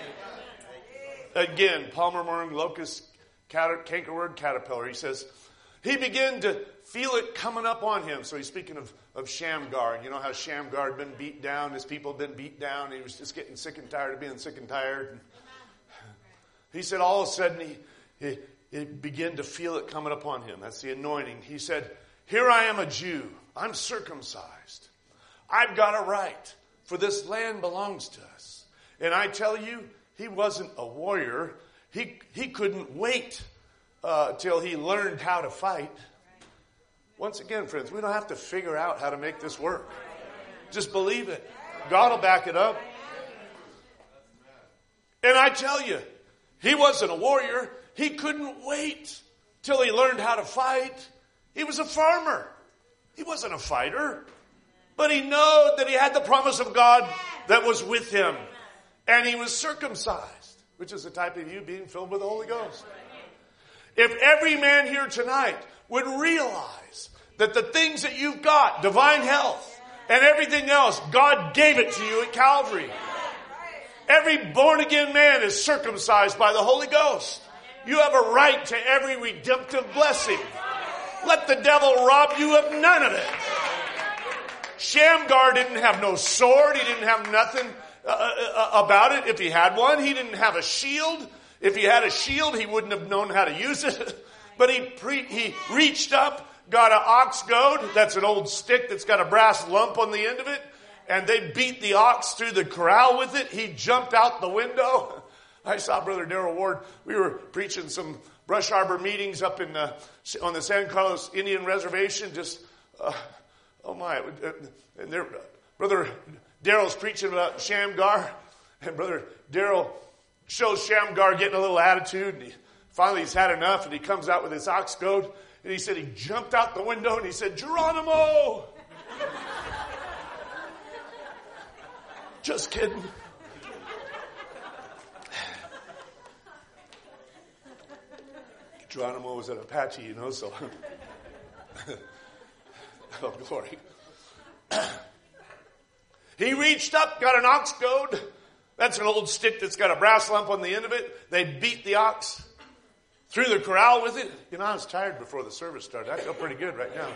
Again, palmer worm, locust, cankerworm, caterpillar. He says, he began to feel it coming up on him. So he's speaking of Shamgar. And you know how Shamgar had been beat down. His people had been beat down. And he was just getting sick and tired of being sick and tired. And he said all of a sudden he began to feel it coming upon him. That's the anointing. He said, here I am a Jew. I'm circumcised. I've got a right. For this land belongs to us. And I tell you, he wasn't a warrior. He couldn't wait till he learned how to fight. Once again, friends, we don't have to figure out how to make this work. Just believe it. God will back it up. And I tell you, he wasn't a warrior. He couldn't wait till he learned how to fight. He was a farmer. He wasn't a fighter. But he knew that he had the promise of God that was with him. And he was circumcised, which is the type of you being filled with the Holy Ghost. If every man here tonight would realize that the things that you've got, divine health and everything else, God gave it to you at Calvary. Every born-again man is circumcised by the Holy Ghost. You have a right to every redemptive blessing. Let the devil rob you of none of it. Shamgar didn't have no sword. He didn't have nothing about it. If he had one, he didn't have a shield. If he had a shield, he wouldn't have known how to use it. But he reached up, got an ox goad. That's an old stick that's got a brass lump on the end of it. And they beat the ox through the corral with it. He jumped out the window. I saw Brother Darrell Ward. We were preaching some Brush Arbor meetings up on the San Carlos Indian Reservation. And Brother Darrell's preaching about Shamgar. And Brother Darrell shows Shamgar getting a little attitude. And finally he's had enough. And he comes out with his ox goad. And he said he jumped out the window and he said, "Geronimo!" Just kidding. Geronimo was an Apache, you know, so. Oh, glory. He reached up, got an ox goad. That's an old stick that's got a brass lump on the end of it. They beat the ox through the corral with it. You know, I was tired before the service started. I feel pretty good right now.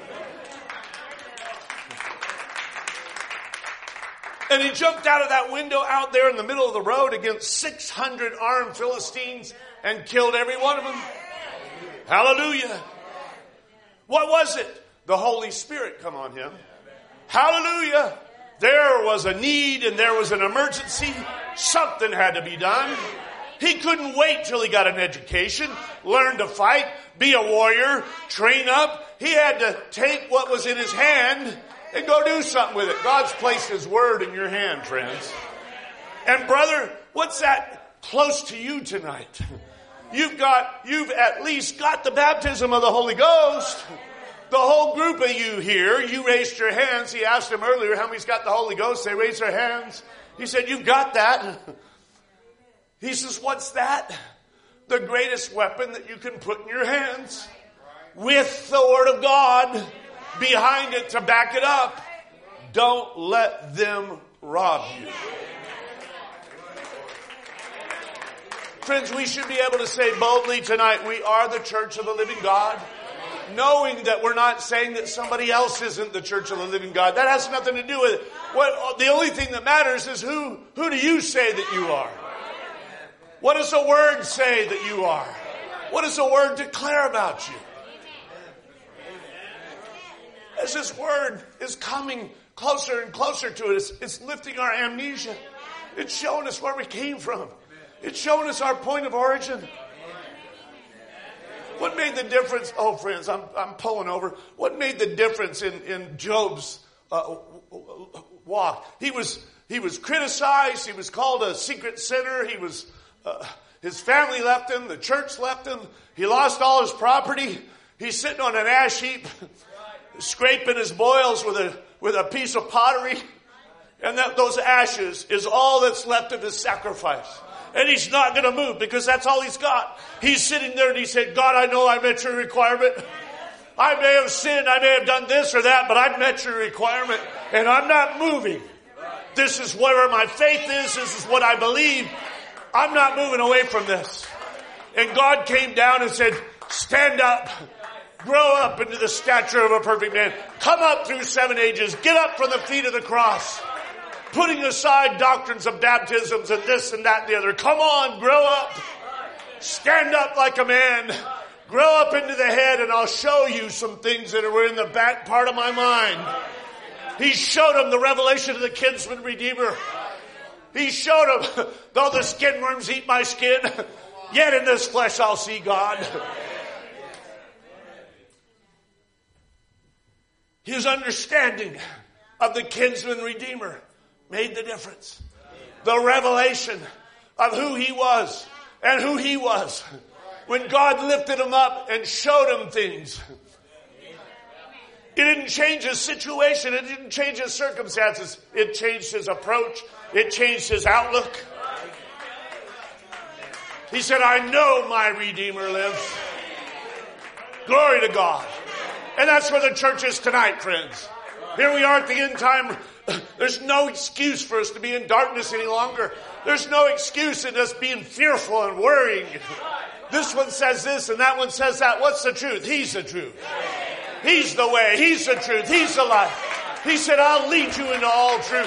And he jumped out of that window out there in the middle of the road against 600 armed Philistines and killed every one of them. Hallelujah. What was it? The Holy Spirit come on him. Hallelujah. There was a need and there was an emergency. Something had to be done. He couldn't wait till he got an education, learn to fight, be a warrior, train up. He had to take what was in his hand and go do something with it. God's placed His Word in your hand, friends. And brother, what's that close to you tonight? You've at least got the baptism of the Holy Ghost. The whole group of you here, you raised your hands. He asked them earlier how many's got the Holy Ghost. They raised their hands. He said, "You've got that." He says, "What's that?" The greatest weapon that you can put in your hands with the Word of God behind it to back it up. Don't let them rob you. Friends, we should be able to say boldly tonight, we are the church of the living God. Knowing that we're not saying that somebody else isn't the church of the living God. That has nothing to do with it. The only thing that matters is who do you say that you are? What does the Word say that you are? What does the Word declare about you? As this Word is coming closer and closer to us, it's lifting our amnesia. It's showing us where we came from. It's showing us our point of origin. What made the difference? Oh, friends, I'm pulling over. What made the difference in Job's walk? He was criticized. He was called a secret sinner. His family left him. The church left him. He lost all his property. He's sitting on an ash heap, scraping his boils with a piece of pottery. And those ashes is all that's left of his sacrifice. And he's not going to move because that's all he's got. He's sitting there and he said, God, I know I met your requirement. I may have sinned. I may have done this or that, but I've met your requirement and I'm not moving. This is where my faith is. This is what I believe. I'm not moving away from this. And God came down and said, stand up. Grow up into the stature of a perfect man. Come up through 7 ages. Get up from the feet of the cross. Putting aside doctrines of baptisms and this and that and the other. Come on, grow up. Stand up like a man. Grow up into the head and I'll show you some things that were in the back part of my mind. He showed him the revelation of the kinsman redeemer. He showed him, though the skin worms eat my skin, yet in this flesh I'll see God. His understanding of the kinsman redeemer made the difference. The revelation of who he was and who he was. When God lifted him up and showed him things. It didn't change his situation. It didn't change his circumstances. It changed his approach. It changed his outlook. He said, I know my Redeemer lives. Glory to God. And that's where the church is tonight, friends. Here we are at the end time. There's no excuse for us to be in darkness any longer. There's no excuse in us being fearful and worrying. This one says this and that one says that. What's the truth? He's the truth. He's the way. He's the truth. He's the life. He said, I'll lead you into all truth.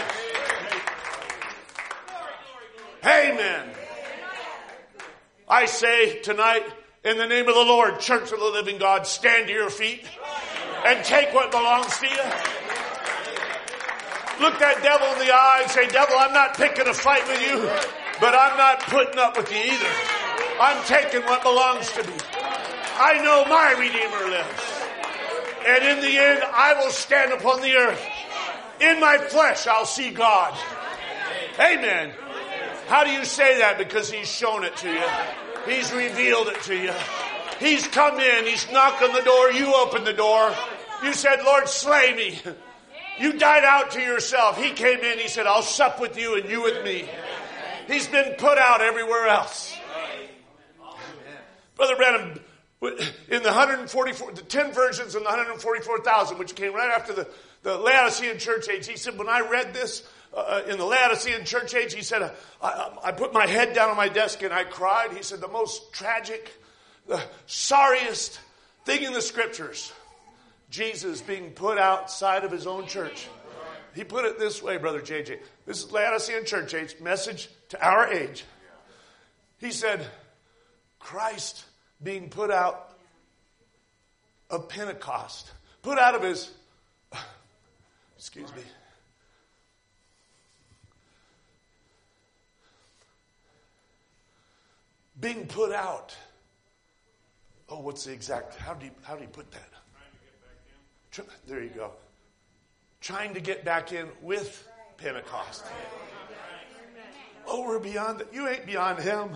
Amen. I say tonight, in the name of the Lord, Church of the Living God, stand to your feet and take what belongs to you. Look that devil in the eye and say, devil, I'm not picking a fight with you, but I'm not putting up with you either. I'm taking what belongs to me. I know my Redeemer lives. And in the end, I will stand upon the earth. In my flesh, I'll see God. Amen. How do you say that? Because He's shown it to you. He's revealed it to you. He's come in. He's knocked on the door. You opened the door. You said, Lord, slay me. You died out to yourself. He came in. He said, I'll sup with you and you with me. He's been put out everywhere else. Brother Branham, in the 144, the 10 virgins and the 144,000, which came right after the Laodicean church age, he said, when I read this in the Laodicean church age, he said, I put my head down on my desk and I cried. He said, the most tragic, the sorriest thing in the scriptures, Jesus being put outside of his own church. He put it this way, Brother JJ. This is Laodicean church age, message to our age. He said, Christ being put out of Pentecost, put out of his, excuse me, being put out. Oh, what's the exact, how do you put that? There you go. Trying to get back in with Pentecost. Oh, we're beyond that. You ain't beyond him.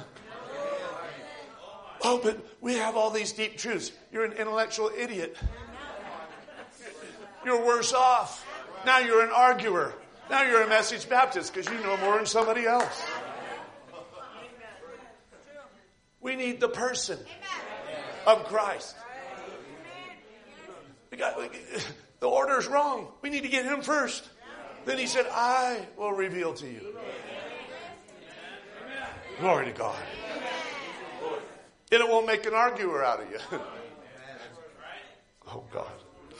Oh, but we have all these deep truths. You're an intellectual idiot. You're worse off. Now you're an arguer. Now you're a Message Baptist because you know more than somebody else. We need the person of Christ. The order's wrong. We need to get him first. Then he said, I will reveal to you. Glory to God. And it won't make an arguer out of you. Oh, God.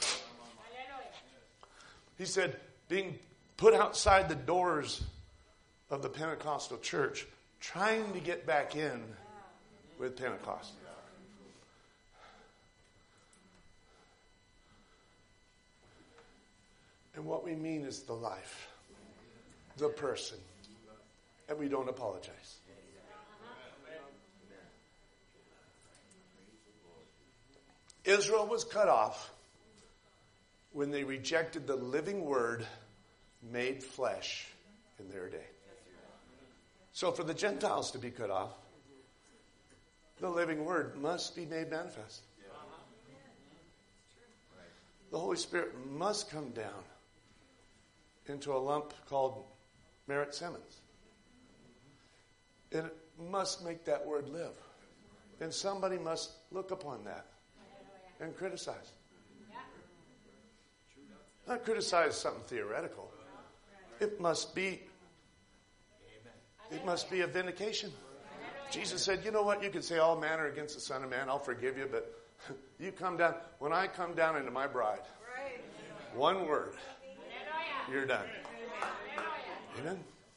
He said, being put outside the doors of the Pentecostal church, trying to get back in with Pentecost. And what we mean is the life, the person. And we don't apologize. Israel was cut off when they rejected the living word made flesh in their day. So for the Gentiles to be cut off, the living word must be made manifest. The Holy Spirit must come down into a lump called Merritt Simmons. And it must make that word live. And somebody must look upon that and criticize. Not criticize something theoretical. It must be a vindication. Jesus said, you know what? You can say all manner against the Son of Man. I'll forgive you, but you come down. When I come down into my bride, one word, you're done. Amen?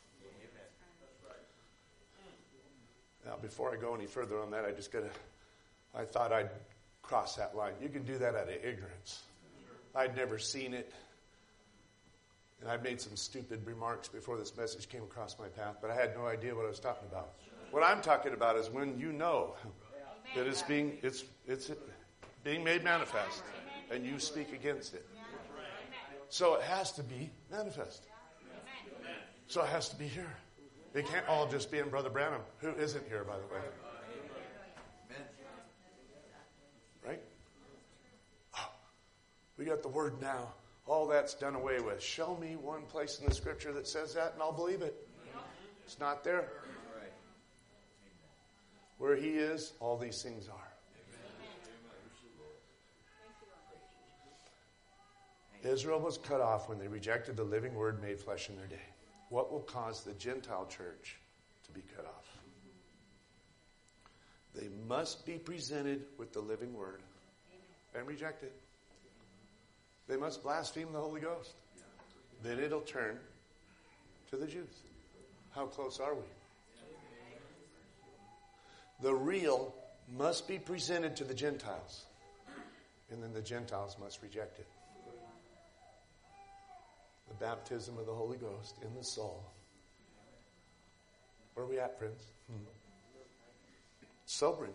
Now, before I go any further on that, I thought I'd cross that line. You can do that out of ignorance. I'd never seen it. And I made some stupid remarks before this message came across my path, but I had no idea what I was talking about. What I'm talking about is when you know that it's being made manifest and you speak against it. So it has to be manifest. So it has to be here. It can't all just be in Brother Branham, who isn't here, by the way. Right? Oh, we got the word now. All that's done away with. Show me one place in the scripture that says that and I'll believe it. It's not there. Where he is, all these things are. Israel was cut off when they rejected the living word made flesh in their day. What will cause the Gentile church to be cut off? They must be presented with the living word and reject it. They must blaspheme the Holy Ghost. Then it'll turn to the Jews. How close are we? The real must be presented to the Gentiles. And then the Gentiles must reject it. The baptism of the Holy Ghost in the soul. Where are we at, friends? Sobering.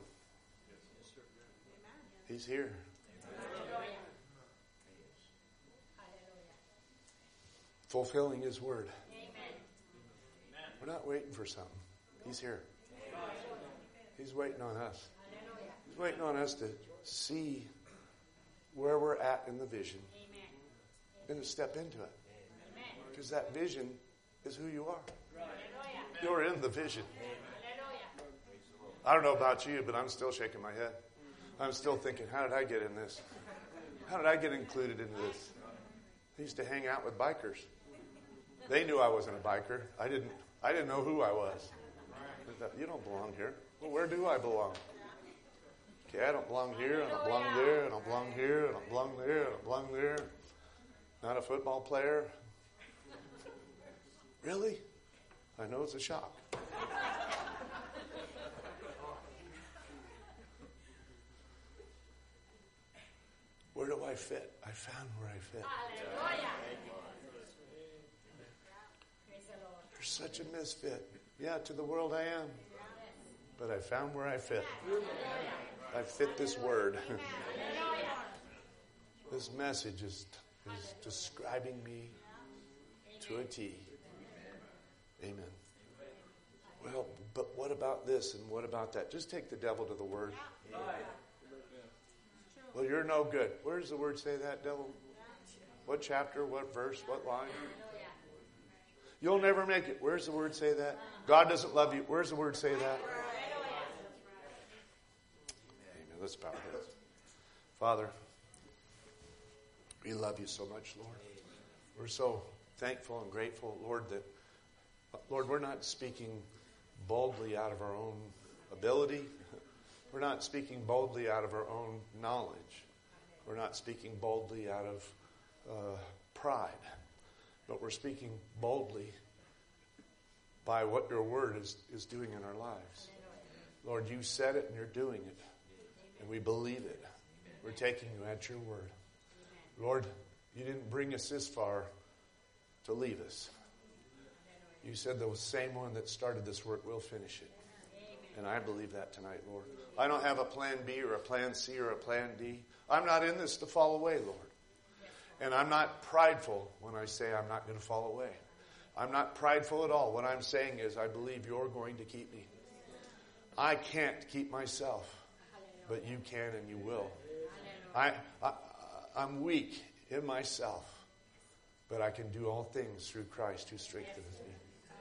He's here. Fulfilling His word. We're not waiting for something. He's here. He's waiting on us. He's waiting on us to see where we're at in the vision and to step into it. Because that vision is who you are. You're in the vision. I don't know about you, but I'm still shaking my head. I'm still thinking, how did I get in this? How did I get included into this? I used to hang out with bikers. They knew I wasn't a biker. I didn't know who I was. I thought, you don't belong here. Well, where do I belong? Okay, I don't belong here, I don't belong there, I don't belong here, I don't belong there, I don't belong there. Not a football player. Really? I know it's a shock. Where do I fit? I found where I fit. You're such a misfit. Yeah, to the world I am. But I found where I fit. I fit this word. This message is describing me to a T. Amen. Well, but what about this and what about that? Just take the devil to the word. Well, you're no good. Where does the word say that, devil? What chapter, what verse, what line? You'll never make it. Where's the word say that? God doesn't love you. Where's the word say that? Amen. Let's bow our heads. Father, we love you so much, Lord. We're so thankful and grateful, Lord, that, Lord, we're not speaking boldly out of our own ability. We're not speaking boldly out of our own knowledge. We're not speaking boldly out of pride. But we're speaking boldly by what your word is doing in our lives. Lord, you said it and you're doing it. And we believe it. We're taking you at your word. Lord, you didn't bring us this far to leave us. You said the same one that started this work will finish it. And I believe that tonight, Lord. I don't have a plan B or a plan C or a plan D. I'm not in this to fall away, Lord. And I'm not prideful when I say I'm not going to fall away. I'm not prideful at all. What I'm saying is I believe you're going to keep me. I can't keep myself, but you can and you will. I'm weak in myself, but I can do all things through Christ who strengtheneth me.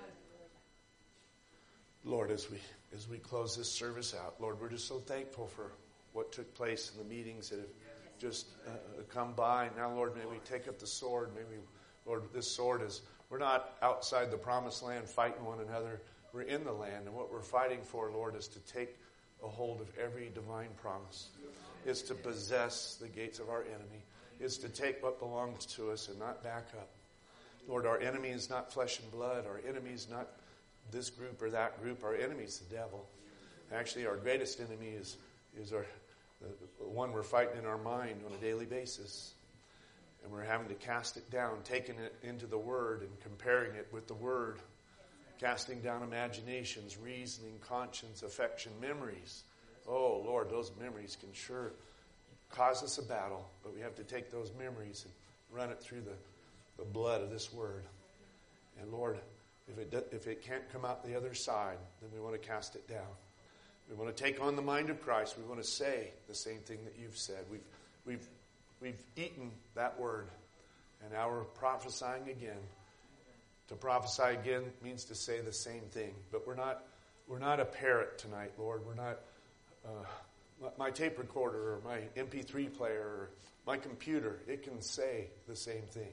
Lord, as we close this service out, Lord, we're just so thankful for what took place in the meetings that have just come by. Now, Lord, may we take up the sword. May we, Lord, this sword is, we're not outside the promised land fighting one another. We're in the land. And what we're fighting for, Lord, is to take a hold of every divine promise. It's to possess the gates of our enemy. It's to take what belongs to us and not back up. Lord, our enemy is not flesh and blood. Our enemy is not this group or that group. Our enemy is the devil. Actually, our greatest enemy is the one we're fighting in our mind on a daily basis. And we're having to cast it down, taking it into the Word and comparing it with the Word. Casting down imaginations, reasoning, conscience, affection, memories. Oh, Lord, those memories can sure cause us a battle. But we have to take those memories and run it through the blood of this Word. And Lord, if it can't come out the other side, then we want to cast it down. We want to take on the mind of Christ. We want to say the same thing that you've said. We've eaten that word, and now we're prophesying again. To prophesy again means to say the same thing. But we're not a parrot tonight, Lord. We're not my tape recorder or my MP3 player or my computer, it can say the same thing.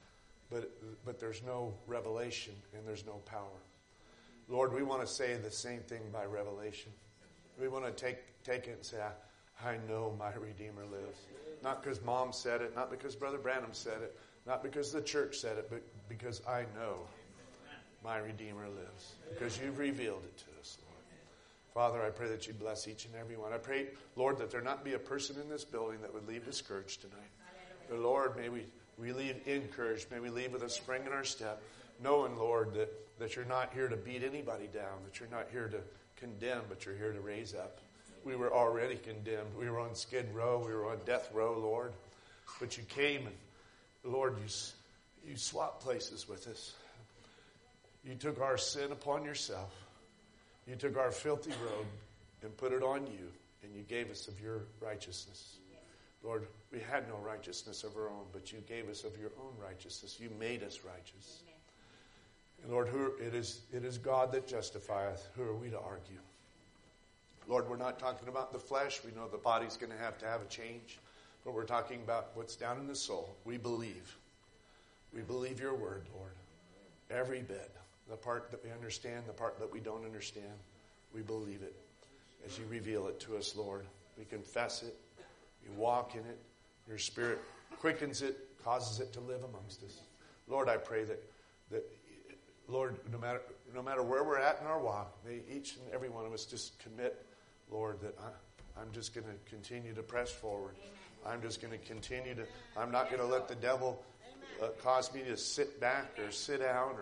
But there's no revelation and there's no power. Lord, we want to say the same thing by revelation. We want to take it and say, I know my Redeemer lives. Not because Mom said it, not because Brother Branham said it, not because the church said it, but because I know my Redeemer lives. Because you've revealed it to us, Lord. Father, I pray that you bless each and every one. I pray, Lord, that there not be a person in this building that would leave discouraged tonight. But Lord, may we leave encouraged. May we leave with a spring in our step, knowing, Lord, that you're not here to beat anybody down, that you're not here to condemn, but you're here to raise up. We were already condemned. We were on Skid Row. We were on death row, Lord. But you came and, Lord, you swapped places with us. You took our sin upon yourself. You took our filthy robe and put it on you, and you gave us of your righteousness. Lord, we had no righteousness of our own, but you gave us of your own righteousness. You made us righteous. And Lord, it is God that justifieth. Who are we to argue? Lord, we're not talking about the flesh. We know the body's going to have a change. But we're talking about what's down in the soul. We believe. We believe your word, Lord. Every bit. The part that we understand, the part that we don't understand. We believe it as you reveal it to us, Lord. We confess it. We walk in it. Your Spirit quickens it, causes it to live amongst us. Lord, I pray that Lord, no matter where we're at in our walk, may each and every one of us just commit, Lord, that I'm just going to continue to press forward. I'm just going to continue to, I'm not going to let the devil cause me to sit back or sit out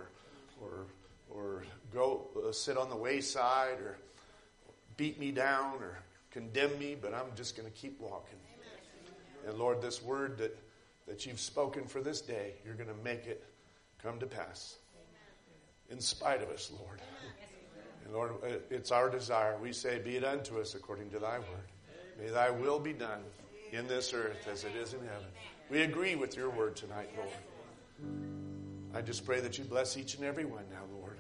or go sit on the wayside or beat me down or condemn me, but I'm just going to keep walking. And Lord, this word that you've spoken for this day, you're going to make it come to pass. In spite of us, Lord. And Lord, it's our desire. We say, be it unto us according to thy word. May thy will be done in this earth as it is in heaven. We agree with your word tonight, Lord. I just pray that you bless each and every one now, Lord.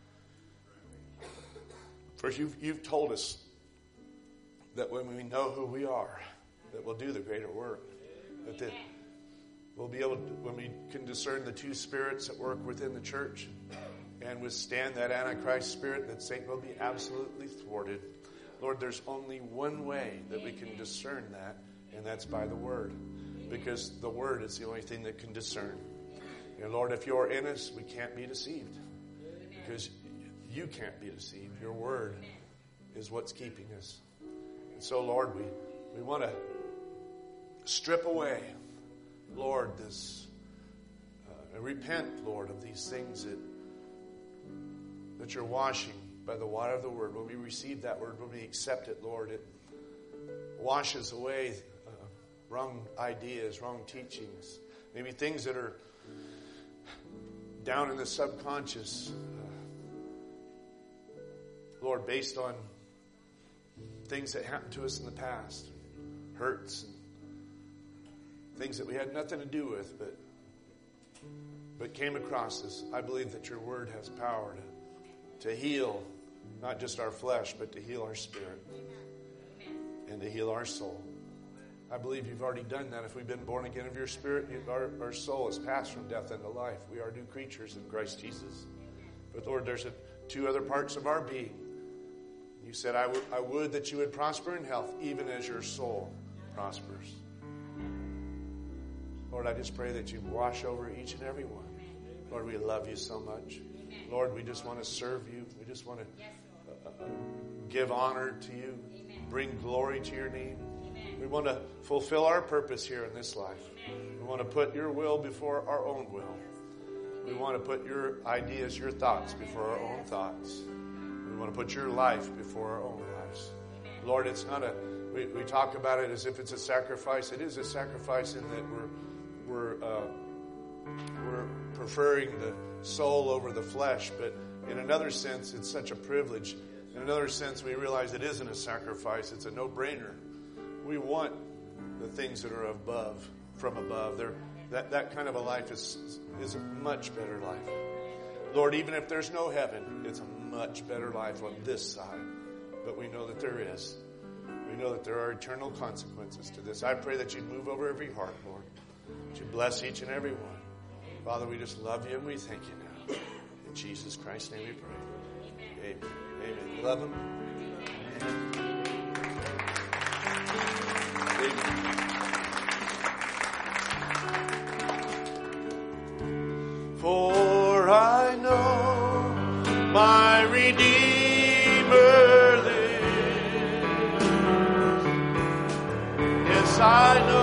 For you've told us that when we know who we are, that we'll do the greater work. That we'll be able to, when we can discern the two spirits that work within the church and withstand that Antichrist spirit, that Satan will be absolutely thwarted. Lord, there's only one way that we can discern that, and that's by the Word. Because the Word is the only thing that can discern. And Lord, if you're in us, we can't be deceived. Because you can't be deceived. Your Word is what's keeping us. And so, Lord, we want to strip away, Lord, this, repent, Lord, of these things that you're washing by the water of the Word. When we receive that Word, when we accept it, Lord, it washes away wrong ideas, wrong teachings, maybe things that are down in the subconscious, Lord, based on things that happened to us in the past, hurts, and things that we had nothing to do with, but came across us. I believe that your word has power to heal not just our flesh, but to heal our spirit and to heal our soul. I believe you've already done that. If we've been born again of your Spirit, our soul has passed from death into life. We are new creatures in Christ Jesus. But Lord, there's two other parts of our being. You said, I would that you would prosper in health, even as your soul prospers. Lord, I just pray that you wash over each and every one. Lord, we love you so much. Lord, we just want to serve you. We just want to give honor to you, bring glory to your name. We want to fulfill our purpose here in this life. We want to put your will before our own will. We want to put your ideas, your thoughts before our own thoughts. We want to put your life before our own lives. Lord, it's not we talk about it as if it's a sacrifice. It is a sacrifice in that we're preferring the soul over the flesh, but in another sense, it's such a privilege. In another sense, we realize it isn't a sacrifice. It's a no-brainer. We want the things that are above, from above. That kind of a life is a much better life. Lord, even if there's no heaven, it's a much better life on this side. But we know that there is. We know that there are eternal consequences to this. I pray that you'd move over every heart, Lord. That you'd bless each and every one. Father, we just love you and we thank you now. In Jesus Christ's name we pray. Amen. Amen. You love him? Amen. For I know my Redeemer lives. Yes, I know.